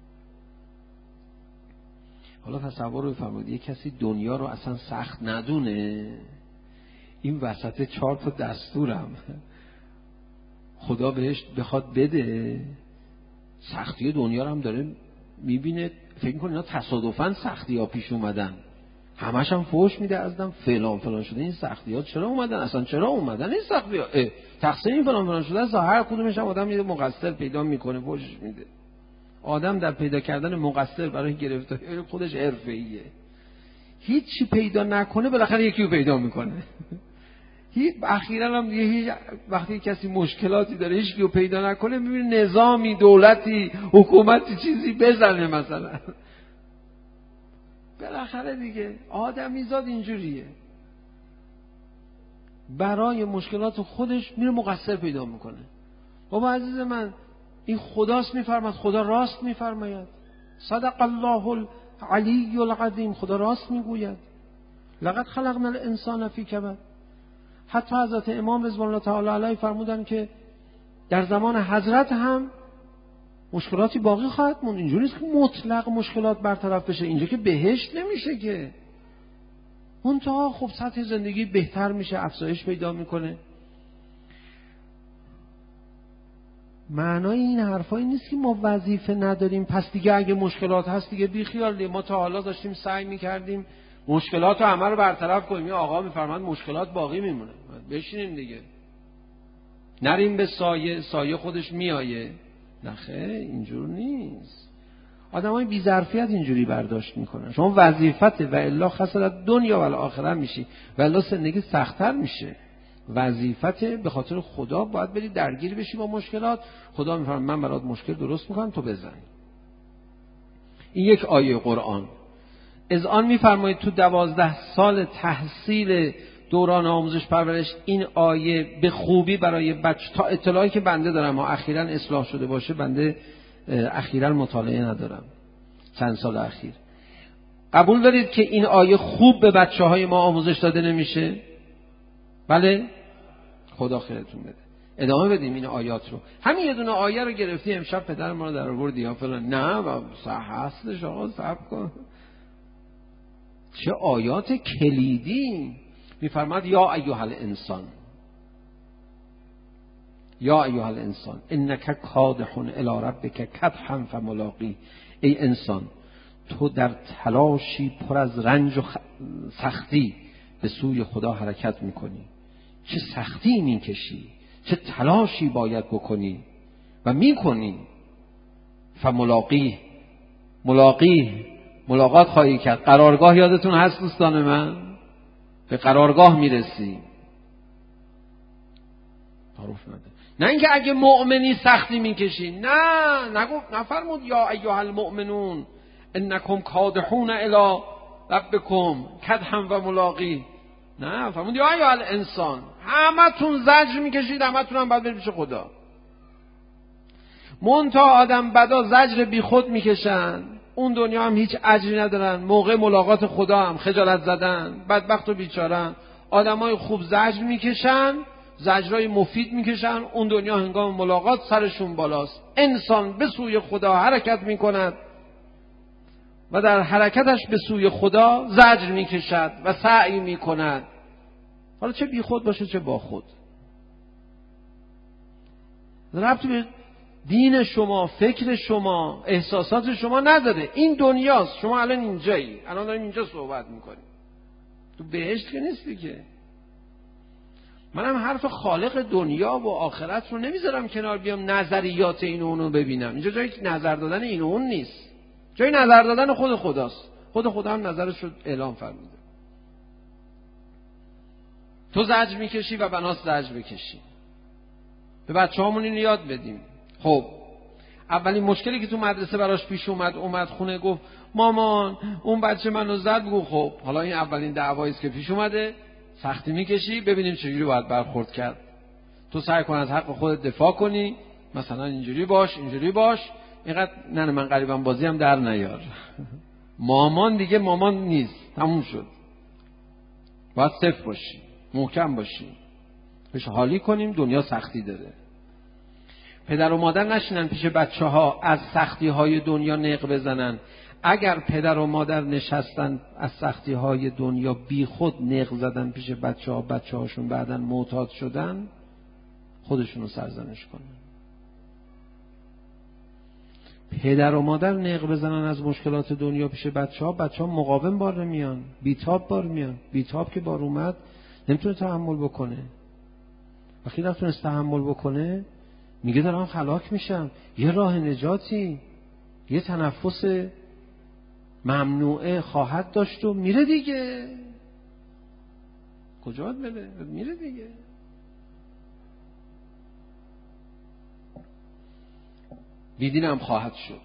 Speaker 3: حالا تصور بفرمایید یک کسی دنیا رو اصلا سخت ندونه، این وسط چهار تا دستورم خدا بهش بخواد بده، سختی دنیا رو هم داره میبینه، فکر میکنه اینا تصادفاً سختی ها پیش اومدن، همش هم فوش میده ازدم فلان فلان شده. این سختی ها چرا اومدن؟ اصلا چرا اومدن این سختی ها؟ تقصیر فلان فلان شده است. هر کدومش هم آدم یه مقصر پیدا میکنه فوشش میده. آدم در پیدا کردن مقصر برای گرفتاری خودش حرفه‌ایه. هیچی پیدا نکنه بالاخره یکی رو پیدا میکنه. هیچ اخیراً هم دیگه وقتی کسی مشکلاتی داره هیچ کیو پیدا نکنه میبینه نظامی، دولتی، حکومتی چیزی بزنه مثلا. بالاخره دیگه آدمیزاد اینجوریه. برای مشکلات خودش میره مقصر پیدا میکنه. بابا عزیز من این خداست میفرماد، خدا راست میفرماید. صدق الله العلی العظیم. خدا راست میگوید. لقد خلقنا الانسان فی کبد. حتی حضرت امام رضوان الله تعالی علیه فرمودن که در زمان حضرت هم مشکلاتی باقی خواهد موند. اینجوری نیست که مطلق مشکلات برطرف بشه. اینجا که بهشت نمیشه که. منتها خب سطح زندگی بهتر میشه، افزایش پیدا میکنه. معنای این حرفایی نیست که ما وظیفه نداریم پس دیگه اگه مشکلات هست دیگه بی خیال دیگه. ما تا حالا داشتیم سعی میکردیم مشکلات رو همه رو برطرف کنیم. یا آقا میفرماد مشکلات باقی میمونه، بشینیم دیگه نریم به سایه، سایه خودش میایه. نخه اینجور نیست. آدمای بی ظرفیت اینجوری برداشت میکنن. شما وظیفته و الا خسارت دنیا و الاخره میشی و الا زندگی سخت‌تر میشه. وظیفته به خاطر خدا باید بری درگیر بشی با مشکلات. خدا میفرماد من برات مشکل درست میکنم تو بزن. این یک آیه قرآن. از آن میفرمایید تو دوازده سال تحصیل دوران آموزش پرورش این آیه به خوبی برای بچه، تا اطلاعی که بنده دارم ها اخیراً اصلاح شده باشه، بنده اخیراً مطالعه ندارم چند سال اخیر، قبول دارید که این آیه خوب به بچه های ما آموزش داده نمیشه؟ بله؟ خدا خیرتون بده. ادامه بدیم این آیات رو. همین یه دونه آیه رو گرفتی امشب پدر ما رو در آوردی یا فلان. نه صح هستش آقا، صبر کن. چه آیات کلیدی. میفرماد یا ایها الانسان، یا ایها الانسان انک کادح الی ربک کدحا فملاقی. ای انسان تو در تلاشی پر از رنج و سختی به سوی خدا حرکت میکنی. چه سختی میکشی، چه تلاشی باید بکنی و میکنی. فملاقی، ملاقی ملاقات خواهی کرد. قرارگاه یادتون هست دوستان من؟ به قرارگاه میرسی. تعارف نده. نه اینکه اگه مؤمنی سختی میکشی. نه نگفت، نفرمود یا ایها المؤمنون انکم کادحون الی ربکم کدحا و ملاقی. نه فرمود یا ایها الانسان، همتون زجر میکشید، همتون هم باید برید پیش خدا. منتها آدم بدا زجر بی خود میکشن، اون دنیا هم هیچ اجری ندارن، موقع ملاقات خدا هم خجالت زدن، بدبخت و بیچارن. آدمای خوب زجر میکشن، زجرای مفید میکشن، اون دنیا هنگام ملاقات سرشون بالاست. انسان به سوی خدا حرکت میکند و در حرکتش به سوی خدا زجر میکشد و سعی میکند، حالا چه بی خود باشه چه با خود. ربطی به دین شما، فکر شما، احساسات شما نداره. این دنیاست، شما الان اینجایی، الان داریم اینجا صحبت میکنیم، تو بهشت که نیستی که. منم حرف خالق دنیا و آخرت رو نمیذارم کنار بیام نظریات این و اونو ببینم. اینجا جایی نظر دادن این و اون نیست، جایی نظر دادن خود خداست. خود خدا هم نظرش رو اعلام فرموده. تو زجر میکشی و بناس زجر بکشی. به بچه هامون اینو یاد بدیم. خب اولین مشکلی که تو مدرسه براش پیش اومد، اومد خونه گفت مامان اون بچه منو زد. بگو خب حالا این اولین دعوایی است که پیش اومده، سختی میکشی، ببینیم چجوری باید برخورد کرد. تو سعی کن از حق خودت دفاع کنی، مثلا اینجوری باش اینجوری باش، اینقدر نه من قریبم بازی هم در نیار. مامان دیگه مامان نیست، تموم شد. باید صفر باشی، محکم باشی، بهش حالی کنیم. دنیا سختی داره. پدر و مادر نشینن پیش بچه ها از سختی های دنیا نق بزنن. اگر پدر و مادر نشستن از سختی های دنیا بی خود نق زدن پیش بچه ها، بچه هاشون بعدن معتاد شدن، خودشونو سرزنش کنن. پدر و مادر نق بزنن از مشکلات دنیا پیش بچه ها، بچه ها مقاوم بار نمیان، بیتاب بار میان. بیتاب که بار اومد نمیتونه تحمل بکنه. وقتی نتونست تحمل بکنه میگه دارم هلاک میشم. یه راه نجاتی، یه تنفس ممنوعه خواهد داشت و میره دیگه. کجا بره؟ میره دیگه. بیدینم خواهد شد.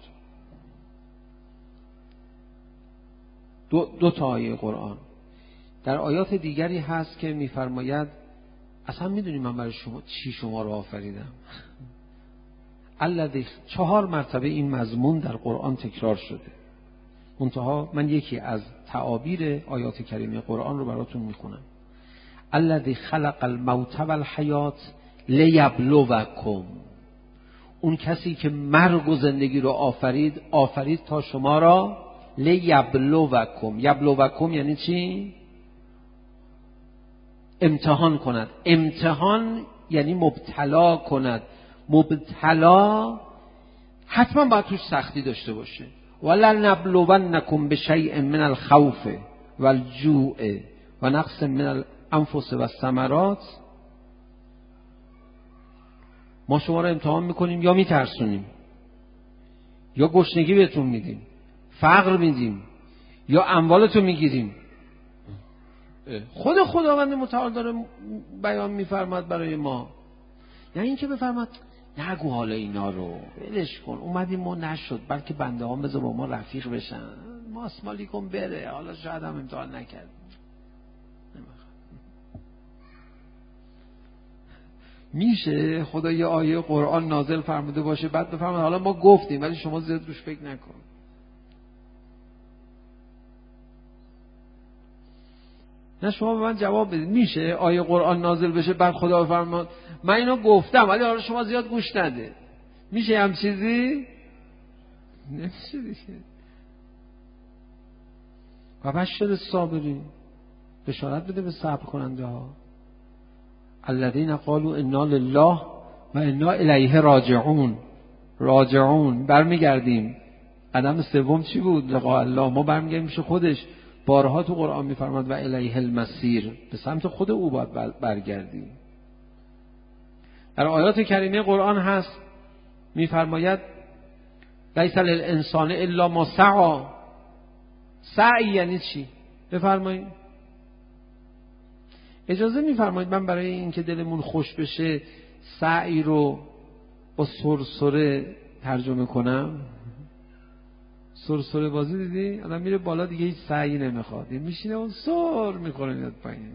Speaker 3: دو, دو تا آیه قرآن. در آیات دیگری هست که میفرماید اصلا میدونی من برای شما چی شما رو آفریدم؟ الذی، چهار مرتبه این مضمون در قرآن تکرار شده. منتها من یکی از تعابیر آیات کریمه قرآن رو براتون میخونم. الذی خلق الموت والحیات لیبلوکم. اون کسی که مرگ و زندگی رو آفرید، آفرید تا شما را لیبلوکم. یبلوکم یعنی چی؟ امتحان کند. امتحان یعنی مبتلا کند. مبتلا حتما باید توش سختی داشته باشه. ولنبلونکم بشیء من الخوف والجوع و نقص من الانفس و الثمرات. ما شما رو امتحان میکنیم، یا میترسونیم، یا گشنگی بهتون میدیم، فقر میدیم، یا اموالتون میگیریم. خود خداوند متعال داره بیان میفرماد برای ما. یعنی این که بفرماد نگو حالا اینا رو، ولش کن، اومدیم ما نشد، بلکه بنده ها بذار با ما رفیق بشن، ما اسمالی کن بره، حالا شاید هم امتحان نکرد. میشه خدا یه آیه قرآن نازل فرموده باشه بعد بفرماد حالا ما گفتیم ولی شما زیاد روش فکر نکن. نه شما به من جواب بدید. میشه آیه قرآن نازل بشه بعد خدا بفرماد من اینو گفتم ولی حالا شما زیاد گوش نده؟ میشه هم چیزی؟ نمیشه دیگه. و بشر الصابرین، بشارت بده به صبر کننده ها. الذین قالوا انا لله و انا الیه راجعون. راجعون برمیگردیم. قدم سوم چی بود؟ لقاء الله، ما برمیگردیم میشه خودش. بارها تو قرآن میفرماد و الیه المصیر، به سمت خود او باید برگردیم. در آیات کریمه قرآن هست میفرماید لیس للانسان الا ما سعی. سعی یعنی چی؟ بفرمایید. اجازه میفرمایید من برای این که دلمون خوش بشه سعی رو با سرسره ترجمه کنم؟ سرسره بازی دیدی؟ آدم میره بالا دیگه هیچ سعی نمیخواد، میشینه اون سر میکنه میاد پایین.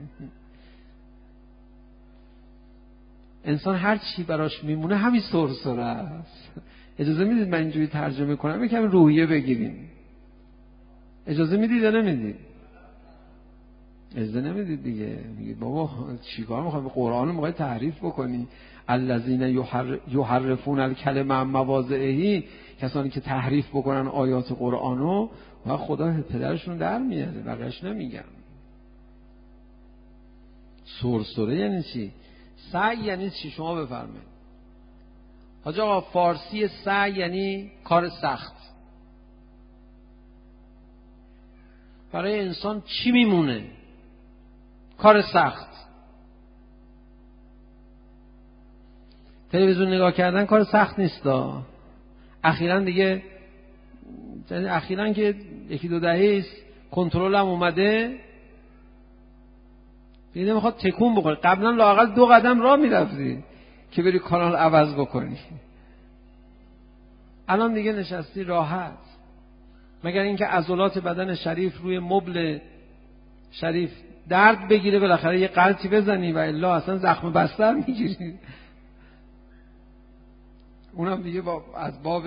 Speaker 3: انسان هر چی براش میمونه همین سرسره است. اجازه میدید من اینجوری ترجمه کنم یکم روحیه بگیریم؟ اجازه میدید یا نمیدید؟ اجازه نمیدید دیگه. میگه بابا چیکار میخوای قرآن رو میخوای تحریف بکنی؟ الذین یحرفون الکلم عن مواضعه، کسانی که تحریف بکنن آیات قرآن رو و خدا پدرشون در میاره، بقیش نمیگم. سرسره یعنی چی؟ سعی یعنی چی؟ شما بفرمایید. حاج آقا فارسی سعی یعنی کار سخت. برای انسان چی میمونه؟ کار سخت. تلویزیون نگاه کردن کار سخت نیستا. اخیراً دیگه اخیراً که یکی دو دهه است کنترل هم اومده دیگه نمیخواد تکون بخوره. قبلا لااقل دو قدم راه میرفتی که بری کانال عوض بکنی، الان دیگه نشستی راحت، مگر اینکه عضلات بدن شریف روی مبل شریف درد بگیره بالاخره یه غلطی بزنی و الا اصلا زخم بستر میگیری. اونم دیگه با از باب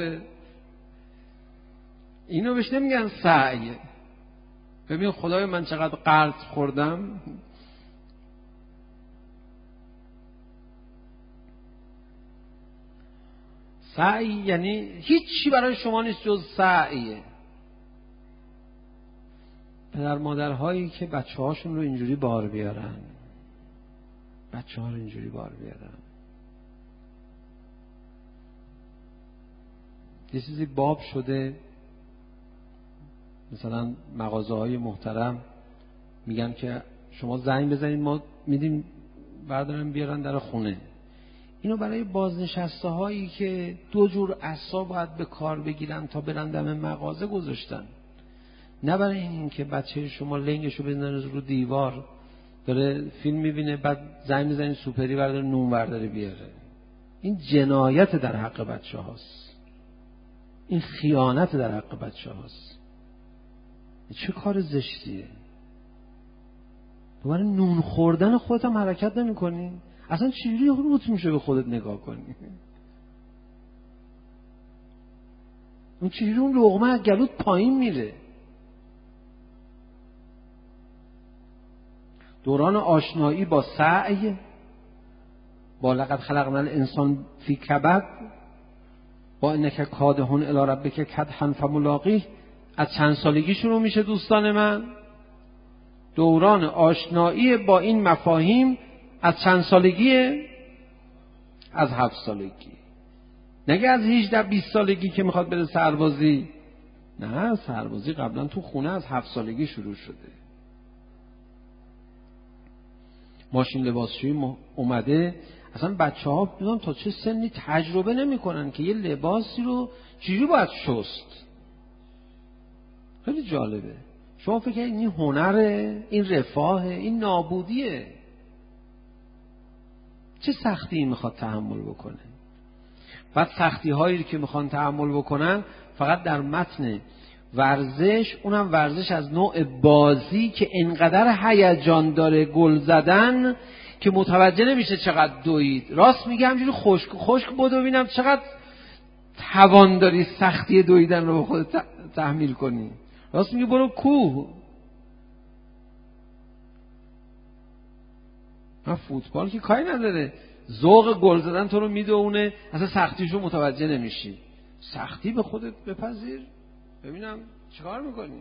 Speaker 3: اینو بهش نمیگن سعی. ببین خدای من چقدر قرض خوردم. سعی یعنی هیچی برای شما نیست جز سعیه. پدر مادرهایی که بچه هاشون رو اینجوری بار بیارن، بچه ها رو اینجوری بار بیارن، یه چیزی باب شده، مثلا مغازه های محترم میگن که شما زنگ بزنید ما میدیم بردارن بیارن در خونه. اینو برای بازنشسته هایی که دو جور اعصاب باید به کار بگیرن تا برن دم مغازه گذاشتن، نه برای این که بچه شما لنگشو بزنه رو دیوار داره فیلم میبینه بعد زنگ میزنید سوپری برداره نون برداره بیاره. این جنایت در حق بچه هاست، این خیانت در حق بچه هاست. چه کار زشتیه. دوباره نون خوردن خودت هم حرکت نمی کنی؟ اصلا چجوری روت میشه به خودت نگاه کنی؟ اون چجوری اون لقمه از گلوت پایین میره؟ دوران آشنایی با سعی، با لقد خلقنا الانسان فی کبد، با انک کادحون الی ربک کدحا فملاقیه، از چند سالگی شروع میشه دوستان من؟ دوران آشنایی با این مفاهیم از چند سالگیه؟ از هفت سالگی. نگه از هجده بیست سالگی که میخواد بره سربازی. نه، سربازی قبلا تو خونه از هفت سالگی شروع شده. ماشین لباسشویی اومده، اصلا بچه ها بیدن تا چه سنی تجربه نمی کنن که یه لباسی رو چجوری باید شست. خیلی جالبه. شما فکر کنید این هنره، این رفاهه، این نابودیه. چه سختی این میخواد تحمل بکنه؟ بعد سختی هایی که میخوان تحمل بکنن فقط در متن ورزش، اونم ورزش از نوع بازی که انقدر هیجان داره گل زدن که متوجه نمیشه چقدر دوید. راست میگه همجوری خشک خشک بود و ببینم چقدر توان داری سختی دویدن رو به خودت تحمیل کنی. راست میگه برو کوه. من فوتبال که کاری نداره، ذوق گل زدن تو رو میدونه، اصلا سختیشو متوجه نمیشی. سختی به خودت بپذیر ببینم چیکار میکنی.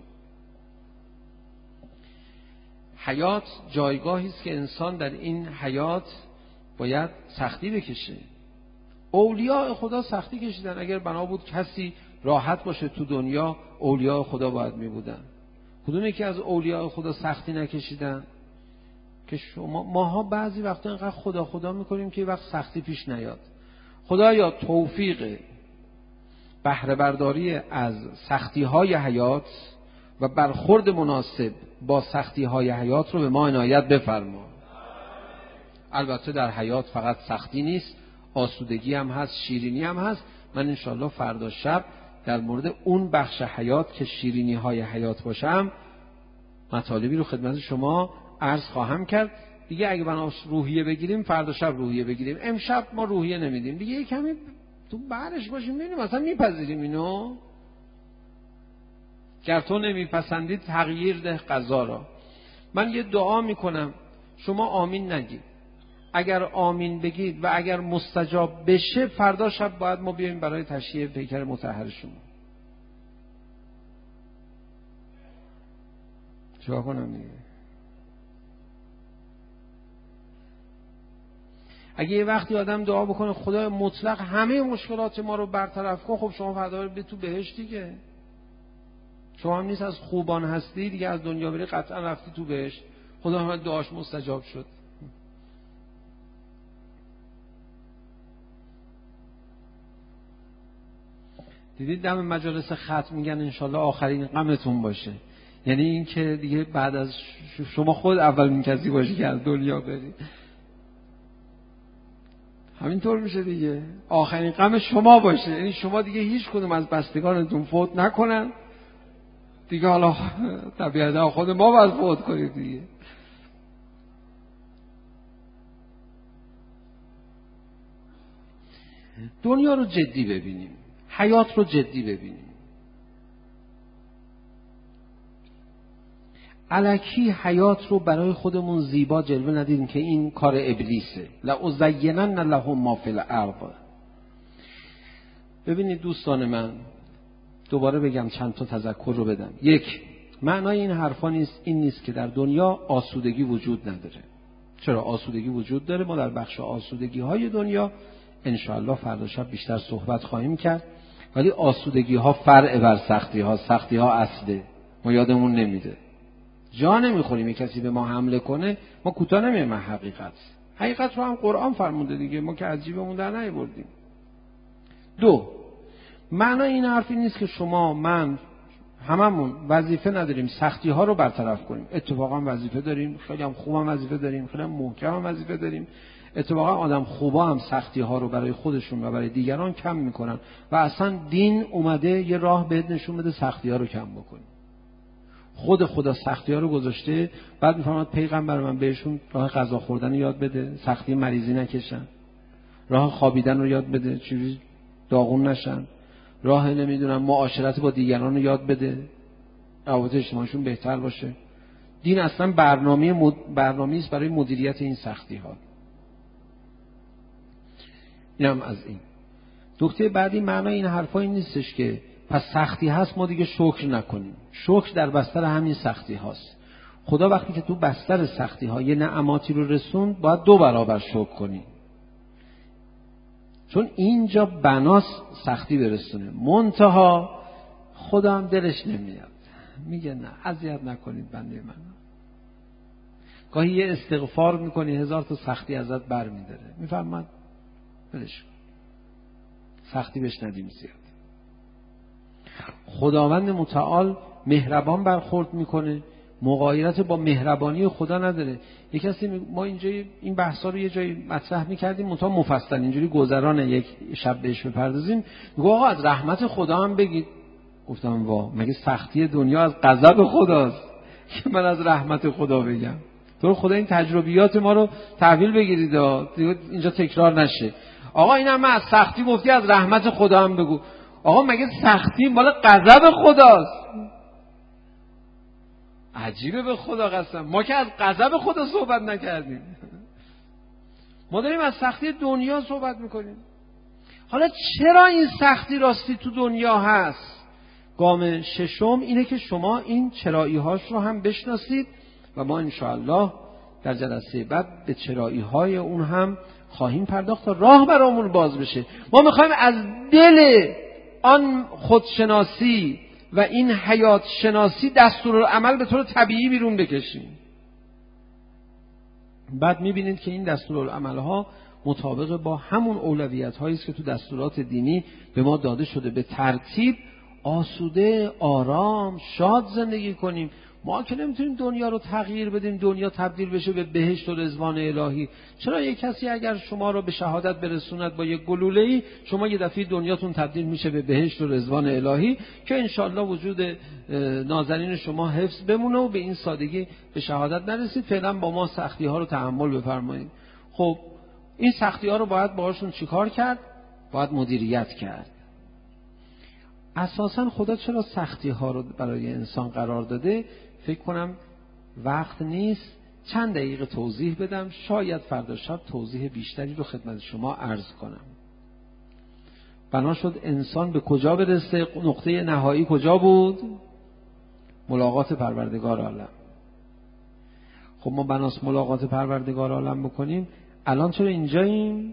Speaker 3: حیات جایگاهی است که انسان در این حیات باید سختی بکشه. اولیاء خدا سختی کشیدن. اگر بنا بود کسی راحت باشه تو دنیا، اولیاء خدا باید میبودن. کدومی که از اولیاء خدا سختی نکشیدن؟ که شما ماها بعضی وقتا اینقدر خدا خدا میکنیم که وقت سختی پیش نیاد. خدایا توفیق بهره برداری از سختی های حیات و برخورد مناسب با سختی های حیات رو به ما عنایت بفرما. البته در حیات فقط سختی نیست، آسودگی هم هست، شیرینی هم هست. من انشالله فردا شب در مورد اون بخش حیات که شیرینی های حیات باشم مطالبی رو خدمت شما عرض خواهم کرد. دیگه اگه بنا روحیه بگیریم فردا شب روحیه بگیریم، امشب ما روحیه نمیدیم دیگه، یک کمی تو برش باشیم ببینیم مثلا میپذیریم اینو. گر تو نمیپسندید تغییر ده قضا را. من یه دعا میکنم شما آمین نگید، اگر آمین بگید و اگر مستجاب بشه فردا شب باید ما بیایم برای تشییع پیکر مطهر شما. چرا کنم دیگه؟ اگه یه وقتی آدم دعا بکنه خدای مطلق همه مشکلات ما رو برطرف کن، خب شما فردا به تو بهشت دیگه. شما هم نیست از خوبان هستی دیگه، از دنیا بری قطعا رفتی تو بهشت، خدا هم دعاش مستجاب شد. دیدید دم مجالس ختم میگن انشالله آخرین غمتون باشه، یعنی این که دیگه بعد از شما خود اولین کسی باشی که از دنیا بری. همینطور میشه دیگه، آخرین غم شما باشه، یعنی شما دیگه هیچ کدوم از بستگانتون فوت نکنن دیگه، حالا طبیعتا خود ما باید فوت کنید دیگه. دنیا رو جدی ببینیم، حیات رو جدی ببینیم. الکی حیات رو برای خودمون زیبا جلوه ندیم که این کار ابلیسه. لأزینن لهم ما فی الارض. ببینید دوستان من، دوباره بگم چند تا تذکر رو بدم. یک، معنای این حرفا نیست این نیست که در دنیا آسودگی وجود نداره. چرا آسودگی وجود داره؟ ما در بخش آسودگی های دنیا انشاءالله فردا شب بیشتر صحبت خواهیم کرد. ولی آسودگی ها فرع بر سختی ها، سختی ها اصله، ما یادمون نمیده. جا نمیخوریم یک کسی به ما حمله کنه ما کوتاه نمیایم حقیقت. حقیقت رو هم قرآن فرموده دیگه، ما که از جیبمون در نیاوردیم. دو، معنای این حرفی نیست که شما من هممون وظیفه نداریم سختی ها رو برطرف کنیم. اتفاقا وظیفه داریم، خیلی هم خوب هم وظیفه داریم، خیلی هم محکم هم وظیفه داریم. اتفاقا آدم خوبا هم سختی ها رو برای خودشون و برای دیگران کم میکنن و اصلا دین اومده یه راه بهت نشون بده سختی ها رو کم بکنی. خود خدا سختی ها رو گذاشته، بعد میفرماد پیغمبر من بهشون راه غذا خوردن رو یاد بده، سختی مریضی نکشن، راه خوابیدن رو یاد بده، چیزی داغون نشن، راه نمیدونم معاشرت با دیگران رو یاد بده، روابط اجتماعیشون بهتر باشه. دین اصلا برنامه مد... برنامه‌ای است برای مدیریت این سختی ها. اینم از این. نکته بعدی، معنای این حرفا این نیستش که پس سختی هست ما دیگه شکر نکنیم. شکر در بستر همین سختی هاست. خدا وقتی که تو بستر سختی ها یه نعماتی رو رسوند باید دو برابر شکر کنی، چون اینجا بناس سختی برسونه. منتها خدا هم دلش نمیاد، میگه نه اذیت نکنید بنده من. گاهی یه استغفار میکنی هزار تا سختی ازت بر میداره، میفرماد بلش سختی بهش ندیم زیاد. خداوند متعال مهربان برخورد میکنه، مغایرت با مهربانی خدا نداره. یک کسی ما اینجا این بحثا رو یه جایی مطرح میکردیم منتها مفصل اینجوری گذران یک شب بهش بپردازیم، میگه آقا از رحمت خدا هم بگید. گفتم وا، مگه سختی دنیا از غضب خداست که من از رحمت خدا بگم؟ تو خدا این تجربیات ما رو تحویل بگیرید اینجا تکرار نشه. آقا اینم من از سختی گفتی از رحمت خدا هم بگو. آقا مگه سختی مال غضب خداست؟ عجیبه به خدا قسم، ما که از غضب خدا صحبت نکردیم، ما داریم از سختی دنیا صحبت میکنیم. حالا چرا این سختی راستی تو دنیا هست؟ گام ششم اینه که شما این چرایی هاش رو هم بشناسید و ما انشاءالله در جلسه بعد به چرایی های اون هم خواهیم پرداخت تا راه برامون باز بشه. ما میخوایم از دل آن خودشناسی و این حیات شناسی دستورالعمل به طور طبیعی بیرون بکشیم. بعد میبینید که این دستورالعمل ها مطابق با همون اولویت هایی است که تو دستورات دینی به ما داده شده، به ترتیب آسوده، آرام، شاد زندگی کنیم. ما که نمیتونیم دنیا رو تغییر بدیم دنیا تبدیل بشه به بهشت و رضوان الهی. چرا یک کسی اگر شما رو به شهادت برسوند با یک گلوله‌ای، شما یه دفعه دنیاتون تبدیل میشه به بهشت و رضوان الهی که انشالله وجود نازنین شما حفظ بمونه و به این سادگی به شهادت نرسید. فعلا با ما سختی ها رو تحمل بفرمایید. خب این سختی ها رو باید باهاشون چیکار کرد؟ باید مدیریت کرد. اساساً خدا چرا سختی ها رو برای انسان قرار داده؟ فکر کنم وقت نیست چند دقیقه توضیح بدم، شاید فردا شب توضیح بیشتری رو خدمت شما عرض کنم. بنا شد انسان به کجا برسه؟ نقطه نهایی کجا بود؟ ملاقات پروردگار عالم. خب ما بناس ملاقات پروردگار عالم بکنیم، الان چرا اینجاییم؟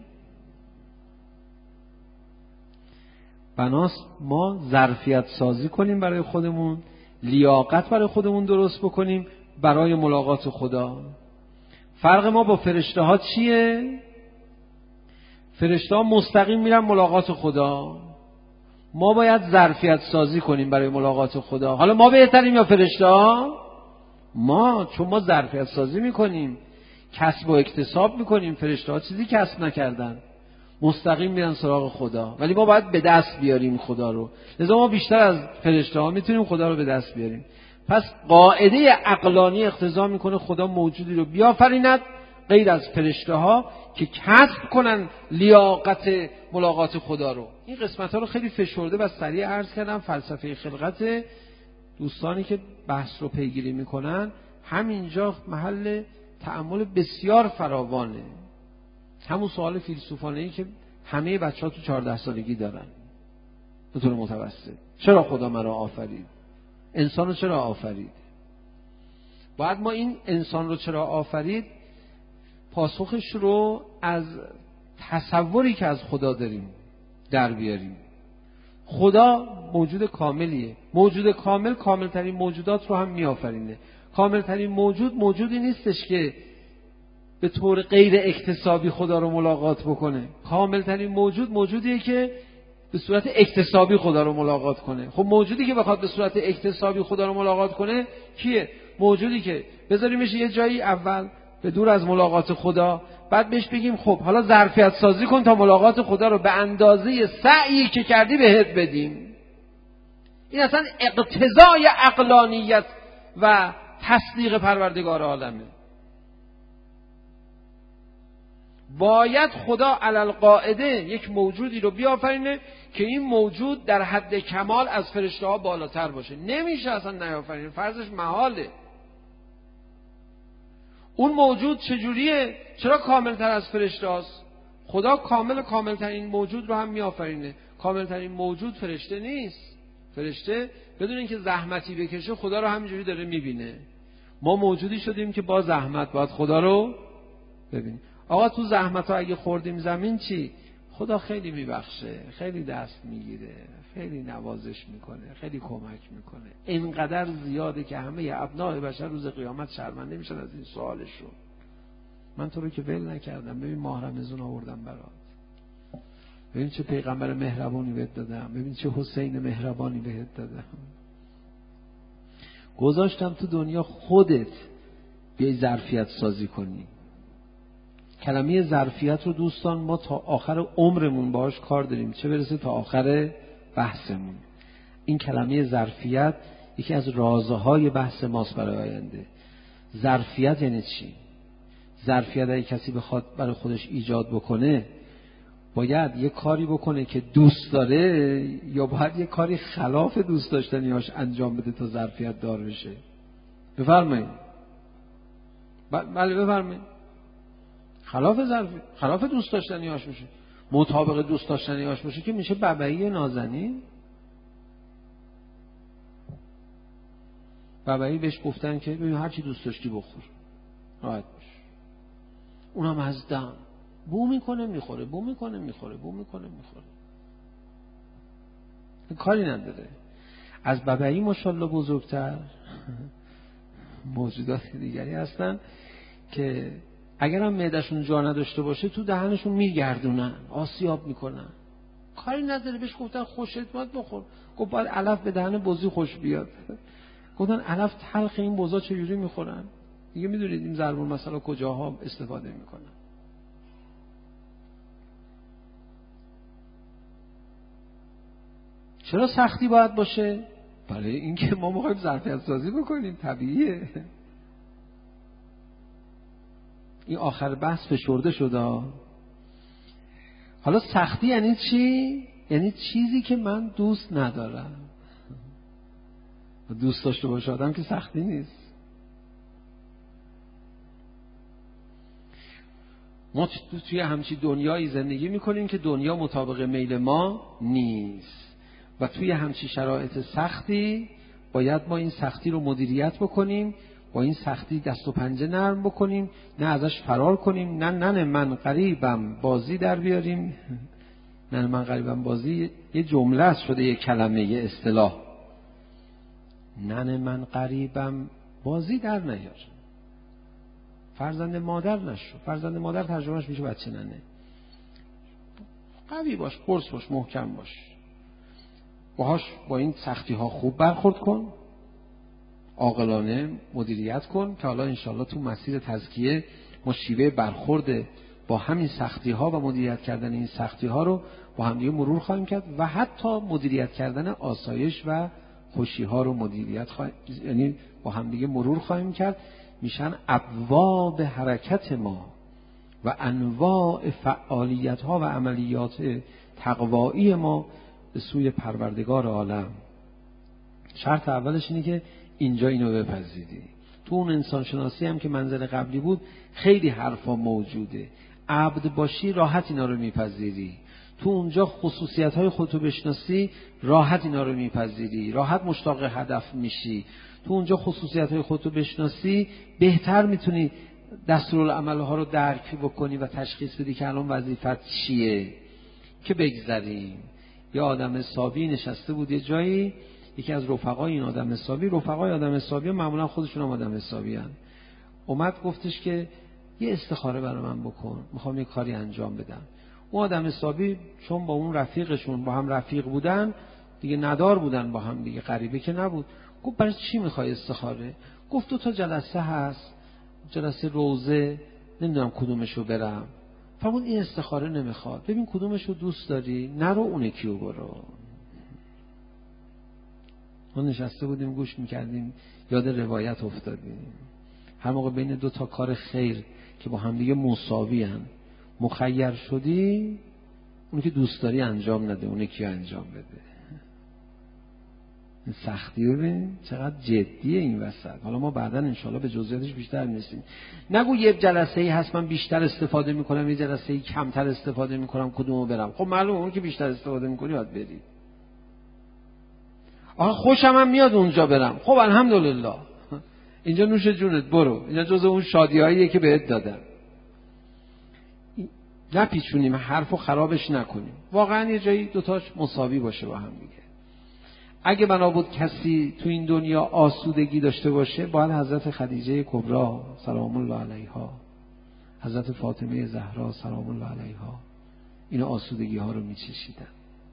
Speaker 3: بناس ما ظرفیت سازی کنیم برای خودمون، لیاقت برای خودمون درست بکنیم برای ملاقات خدا. فرق ما با فرشته ها چیه؟ فرشته ها مستقیم میرن ملاقات خدا، ما باید ظرفیت سازی کنیم برای ملاقات خدا. حالا ما بهتریم یا فرشته ها؟ ما، چون ما ظرفیت سازی میکنیم، کسب و اکتساب میکنیم. فرشته ها چیزی کسب نکردن، مستقیم میرن سراغ خدا، ولی ما باید به دست بیاریم خدا رو. لذا ما بیشتر از فرشته ها میتونیم خدا رو به دست بیاریم. پس قاعده عقلانی اقتضا میکنه خدا موجودی رو بیافریند غیر از فرشته ها که کسب کنن لیاقت ملاقات خدا رو. این قسمت ها رو خیلی فشرده و سریع عرض کردم. فلسفه خلقت، دوستانی که بحث رو پیگیری میکنن همینجا محل تأمل بسیار فراوانه. همون سوال فیلسوفانه‌ای که همه بچه‌ها تو چهارده سالگی دارن به طور متوسط: چرا خدا مرا آفرید؟ انسان رو چرا آفرید؟ باید ما این انسان رو چرا آفرید پاسخش رو از تصوری که از خدا داریم در بیاریم. خدا موجود کاملیه. موجود کامل کاملترین موجودات رو هم میآفرینه. کاملترین موجود موجودی نیستش که به طور غیر اکتسابی خدا رو ملاقات بکنه. کاملترین موجود موجودیه که به صورت اکتسابی خدا رو ملاقات کنه. خب موجودی که بخواد به صورت اکتسابی خدا رو ملاقات کنه کیه؟ موجودی که بذاریمش یه جایی اول به دور از ملاقات خدا، بعد بهش بگیم خب حالا ظرفیت سازی کن تا ملاقات خدا رو به اندازه سعی که کردی بهت بدیم. این اصلا اقتضای عقلانیت و تصدیق پروردگار عالمه. باید خدا علالقاعده یک موجودی رو بیافرینه که این موجود در حد کمال از فرشته ها بالاتر باشه. نمیشه اصلا نیافرینه، فرضش محاله. اون موجود چجوریه؟ چرا کاملتر از فرشته هاست؟ خدا کامل کاملترین موجود رو هم میآفرینه. کاملترین موجود فرشته نیست. فرشته بدون اینکه زحمتی بکشه خدا رو همینجوری داره میبینه. ما موجودی شدیم که با زحمت باید خدا رو ببینیم. آقا تو زحمت ها اگه خوردیم زمین چی؟ خدا خیلی میبخشه، خیلی دست میگیره، خیلی نوازش میکنه، خیلی کمک میکنه. اینقدر زیاده که همه ابناء بشر روز قیامت شرمنده میشن از این سوالشون. من تو رو که ول نکردم، ببین ماه رمضان آوردم برات، ببین چه پیغمبر مهربانی بهت دادم، ببین چه حسین مهربانی بهت دادم. گذاشتم تو دنیا خودت بیای ظرفیت سازی کنی. کلمه ظرفیت رو دوستان ما تا آخر عمرمون باهاش کار داریم، چه برسه تا آخر بحثمون. این کلمه ظرفیت یکی از رازهای بحث ماست برای آینده. ظرفیت یعنی چی؟ ظرفیت اگه کسی بخواد برای خودش ایجاد بکنه باید یه کاری بکنه که دوست داره یا باید یه کاری خلاف دوست داشتنیاش انجام بده تا ظرفیت دار بشه؟ بفرمایید. بله بفرمایید. خلاف ظرف خلاف دوست داشتنیاش میشه. مطابق دوست داشتنیاش باشه که میشه ببعی نازنین. ببعی بهش گفتن که ببین هر چی دوست داشتی بخور، راحت باش. اونم از دم بو میکنه میخوره، بو میکنه میخوره، بو میکنه میخوره، کاری نداره. از ببعی ماشاءالله بزرگتر موجودات دیگری هستن که اگر هم معده‌شون جا نداشته باشه تو دهنشون میگردونن، آسیاب میکنن، کاری نداره. بهش گفتن خوشت میاد بخور، گفت باید علف به دهن بزی خوش بیاد. گفتن علف تلخ این بزا چجوری میخورن؟ دیگه میدونید این ضرب المثل کجاها استفاده میکنن. چرا سختی باید باشه؟ برای اینکه ما میخوایم ظرفیت سازی بکنیم، طبیعیه. این آخر بحث فشرده شده. حالا سختی یعنی چی؟ یعنی چیزی که من دوست ندارم. دوست داشته باشه آدم که سختی نیست. ما توی همچین دنیایی زندگی میکنیم که دنیا مطابق میل ما نیست و توی همچین شرایط سختی باید ما این سختی رو مدیریت بکنیم، با این سختی دست و پنجه نرم بکنیم، نه ازش فرار کنیم، نه نه من غریبم بازی در بیاریم. نه من غریبم بازی یه جمله است شده، یه کلمه، یه اصطلاح. نه من غریبم بازی در نیار، فرزند مادر نشو. فرزند مادر ترجمهش میشه بچه ننه. قوی باش، قرص باش، محکم باش، باهاش با این سختی ها خوب برخورد کن، عاقلانه مدیریت کن که حالا انشالله تو مسیر تزکیه ما شیوه برخورد با همین سختی ها و مدیریت کردن این سختی ها رو با هم دیگه مرور خواهیم کرد و حتی مدیریت کردن آسایش و خوشی ها رو مدیریت خواهیم، یعنی با هم دیگه مرور خواهیم کرد. میشن ابواب حرکت ما و انواع فعالیت ها و عملیات تقوایی ما به سوی پروردگار عالم. شرط اولش اینه که اینجا اینو بپذیری. تو اون انسان شناسی هم که منزل قبلی بود خیلی حرفا موجوده. عبد باشی راحت اینا رو میپذیری. تو اونجا خصوصیت های خودتو بشناسی راحت اینا رو میپذیری، راحت مشتاق هدف میشی. تو اونجا خصوصیت های خودتو بشناسی بهتر میتونی دستورالعمل ها رو درک بکنی و تشخیص بدی که الان وظیفت چیه. که بگذریم یه آدم حسابی نشسته بود یه جایی، یکی از رفقای این آدم حسابی، رفقای آدم حسابی معمولا خودشون هم آدم حسابی هن، اومد گفتش که یه استخاره برای من بکن، میخوام یه کاری انجام بدم. اون آدم حسابی چون با اون رفیقشون با هم رفیق بودن دیگه، ندار بودن با هم دیگه، غریبه که نبود. گفت برای چی میخوای استخاره؟ گفت دو تا جلسه هست، جلسه روزه، نمیدونم کدومشو برم. فرمود این استخاره نمیخواد، ببین کدومشو دوست داری نرو، اون یکیو برو. ما نشسته بودیم گوش میکردیم، یاد روایت افتادیم. هر موقع بین دو تا کار خیر که با هم دیگه مساوی هن مخیر شدی، اون که دوست داری انجام نده، اون یکی انجام بده. این سختی رو ببین چقدر جدیه این وسط. حالا ما بعدا انشالله به جزئیاتش بیشتر میرسیم. نگو یه جلسه ای هست من بیشتر استفاده میکنم، یه جلسه ای کمتر استفاده میکنم، کدومو برم؟ خب معلومه اون که بیشتر استفاده میکنی باید بری. آها خوشم هم میاد اونجا برم، خب الحمدلله، اینجا نوش جونت، برو، اینجا جز اون شادیاییه که بهت دادم. نپیچونیم، حرفو خرابش نکنیم، واقعا یه جایی دوتاش مساوی باشه با هم دیگه. اگه بنا بود کسی تو این دنیا آسودگی داشته باشه، باید حضرت خدیجه کبری سلام الله علیها، حضرت فاطمه زهرا سلام الله علیها این آسودگی ها رو میچشیدن.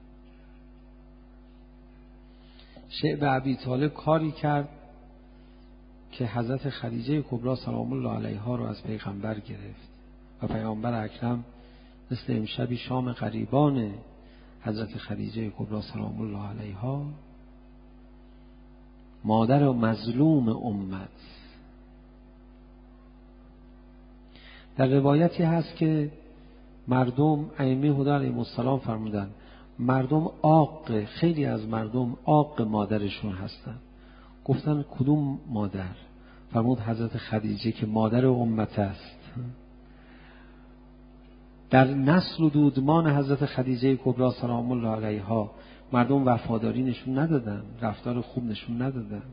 Speaker 3: شعب ابی طالب کاری کرد که حضرت خدیجه کبری سلام الله علیها رو از پیغمبر گرفت و پیامبر اکرم مثل امشبی شام غریبان حضرت خدیجه کبری سلام الله علیها، مادر و مظلوم امت. در روایتی هست که مردم ائمه هدی علیهم السلام فرمودن مردم عاق، خیلی از مردم عاق مادرشون هستن. گفتن کدوم مادر؟ فرمود حضرت خدیجه که مادر امت است. در نسل و دودمان حضرت خدیجه کبری سلام الله علیها مردم وفاداری نشون ندادن، رفتار خوب نشون ندادن،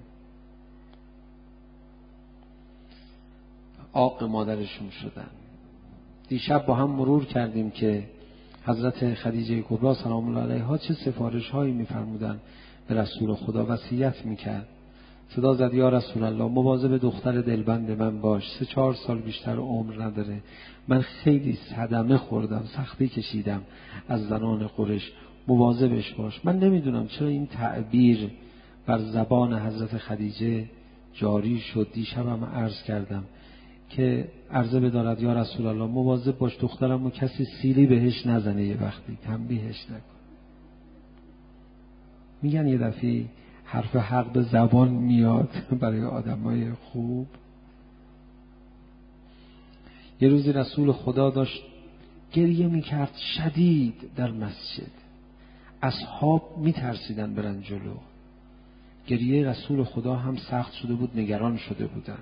Speaker 3: عاق مادرشون شدن. دیشب با هم مرور کردیم که حضرت خدیجه کبری سلام الله علیها چه سفارش هایی می‌فرمودن به رسول خدا، وصیت می‌کرد. صدا زد یا رسول الله مواظب دختر دلبند من باش، سه چهار سال بیشتر عمر نداره، من خیلی صدمه خوردم، سختی کشیدم از زنان قریش، مواظبش باش. من نمیدونم چرا این تعبیر بر زبان حضرت خدیجه جاری شد. دیشبم عرض کردم که عرضه بدارد یا رسول الله مواظب باش دخترم و کسی سیلی بهش نزنه، یه وقتی تنبیهش نکن. میگن یه دفعه حرف حق به زبان میاد برای آدمای خوب. یه روزی رسول خدا داشت گریه میکرد شدید در مسجد، اصحاب میترسیدن برن جلو. گریه رسول خدا هم سخت شده بود، نگران شده بودن.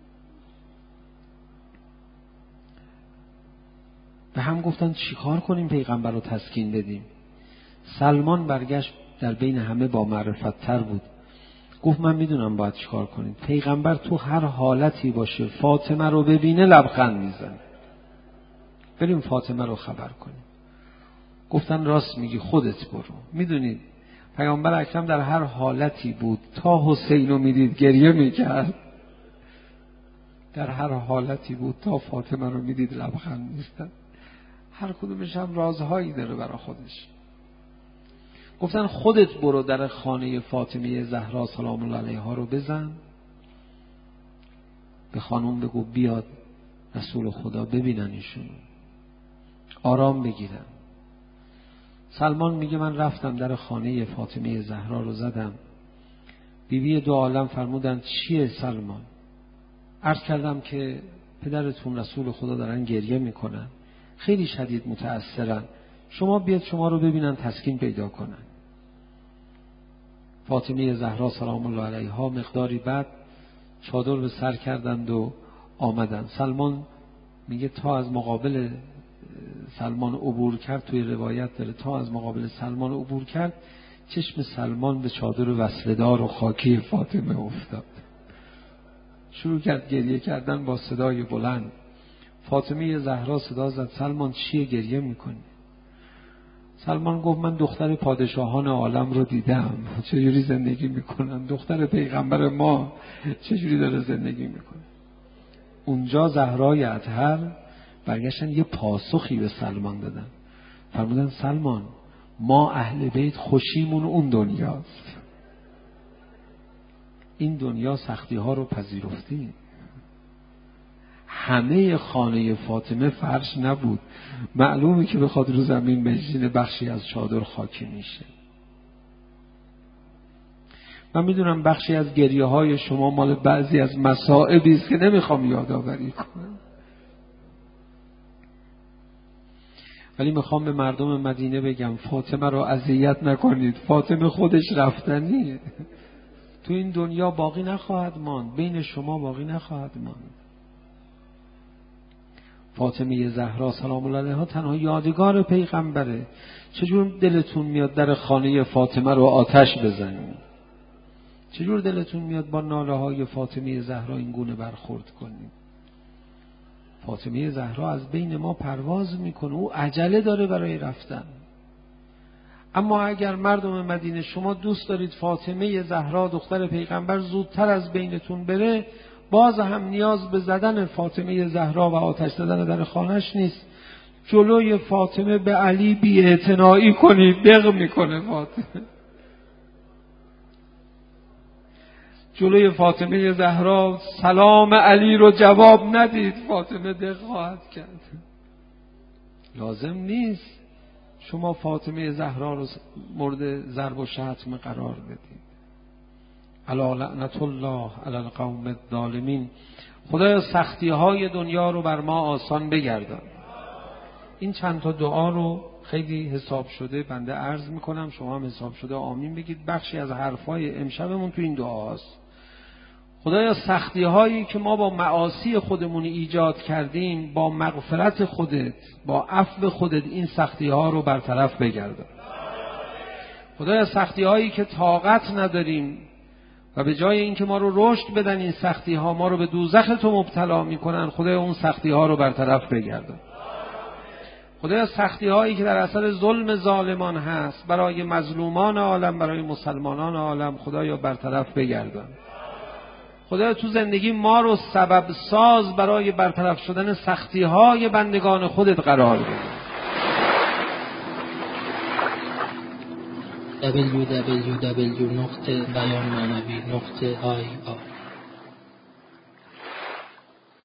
Speaker 3: به هم گفتن چیکار کنیم پیغمبر رو تسکین بدیم. سلمان برگشت در بین همه با معرفت تر بود، گفت من میدونم باید چیکار کنیم. پیغمبر تو هر حالتی باشه فاطمه رو ببینه لبخند میزنه، بریم فاطمه رو خبر کنیم. گفتن راست میگی، خودت برو. میدونید پیغمبر اکرم در هر حالتی بود، تا حسین رو میدید گریه میکرد، در هر حالتی بود تا فاطمه رو میدید لبخند میزد. هر کدومش هم رازهایی داره برای خودش. گفتن خودت برو در خانه فاطمه زهرا سلام الله علیها رو بزن، به خانوم بگو بیاد رسول خدا ببینن ایشون، آرام بگیرن. سلمان میگه من رفتم در خانه فاطمه زهرا رو زدم، بیبی دو عالم فرمودن چیه سلمان؟ عرض کردم که پدرتون رسول خدا دارن گریه میکنن، خیلی شدید متأثرن، شما بیاد شما رو ببینن تسکین پیدا کنن. فاطمه زهرا سلام الله علیها مقداری بعد چادر به سر کردند و آمدن. سلمان میگه تا از مقابل سلمان عبور کرد، توی روایت داره تا از مقابل سلمان عبور کرد چشم سلمان به چادر وصله‌دار و خاکی فاطمه افتاد. شروع کرد گریه کردن با صدای بلند. فاطمه زهرا صدا زد سلمان چیه گریه میکنی؟ سلمان گفت من دختر پادشاهان عالم رو دیدم چجوری زندگی میکنن، دختر پیغمبر ما چجوری داره زندگی میکنه. اونجا زهرای اطهر برگشتن یه پاسخی به سلمان دادن، فرمودن سلمان ما اهل بیت خوشیمون اون دنیاست، این دنیا سختی ها رو پذیرفتیم. همه خانه فاطمه فرش نبود، معلومه که بخواد رو زمین بنشینه بخشی از چادر خاکی میشه. من میدونم بخشی از گریه های شما مال بعضی از مصائبی است که نمیخوام یادآوری کنم، ولی میخوام به مردم مدینه بگم فاطمه رو اذیت نکنید، فاطمه خودش رفتنیه، تو این دنیا باقی نخواهد ماند، بین شما باقی نخواهد ماند. فاطمه زهرا سلام الله علیها تنها یادگار پیغمبره. چجور دلتون میاد در خانه فاطمه رو آتش بزنید؟ چجور دلتون میاد با ناله های فاطمه زهرا این گونه برخورد کنید؟ فاطمه زهرا از بین ما پرواز میکنه، او عجله داره برای رفتن. اما اگر مردم مدینه شما دوست دارید فاطمه زهرا دختر پیغمبر زودتر از بینتون بره، باز هم نیاز به زدن فاطمه زهرا و آتش زدن در خانهش نیست. جلوی فاطمه به علی بی‌اعتنایی کنید، دق میکنه فاطمه. جلوی فاطمه زهرا سلام علی رو جواب ندید، فاطمه دق خواهد کرد. لازم نیست شما فاطمه زهرا رو مورد ضرب و شتم قرار بدید. الا لعنت الله علی القوم الظالمین. خدایا سختی های دنیا رو بر ما آسان بگردان. این چند تا دعا رو خیلی حساب شده بنده عرض میکنم، شما هم حساب شده آمین بگید. بخشی از حرفای امشبمون تو این دعاست. خدایا سختی هایی که ما با معاصی خودمون ایجاد کردیم، با مغفرت خودت، با عفو خودت این سختی ها رو برطرف بگردان. خدایا سختی هایی که طاقت نداریم و به جای اینکه ما رو رشد بدن این سختی ها ما رو به دوزخ تو مبتلا میکنن، خدایا اون سختی ها رو برطرف بگردان. خدایا سختی هایی که در اثر ظلم ظالمان هست برای مظلومان عالم، برای مسلمانان عالم، خدایا برطرف بگردان. خدایا تو زندگی ما رو سبب ساز برای برطرف شدن سختی های بندگان خودت قرار بده.
Speaker 1: دبلیو دبلیو دبلیو نقطه بیان معنوی نقطه آی آر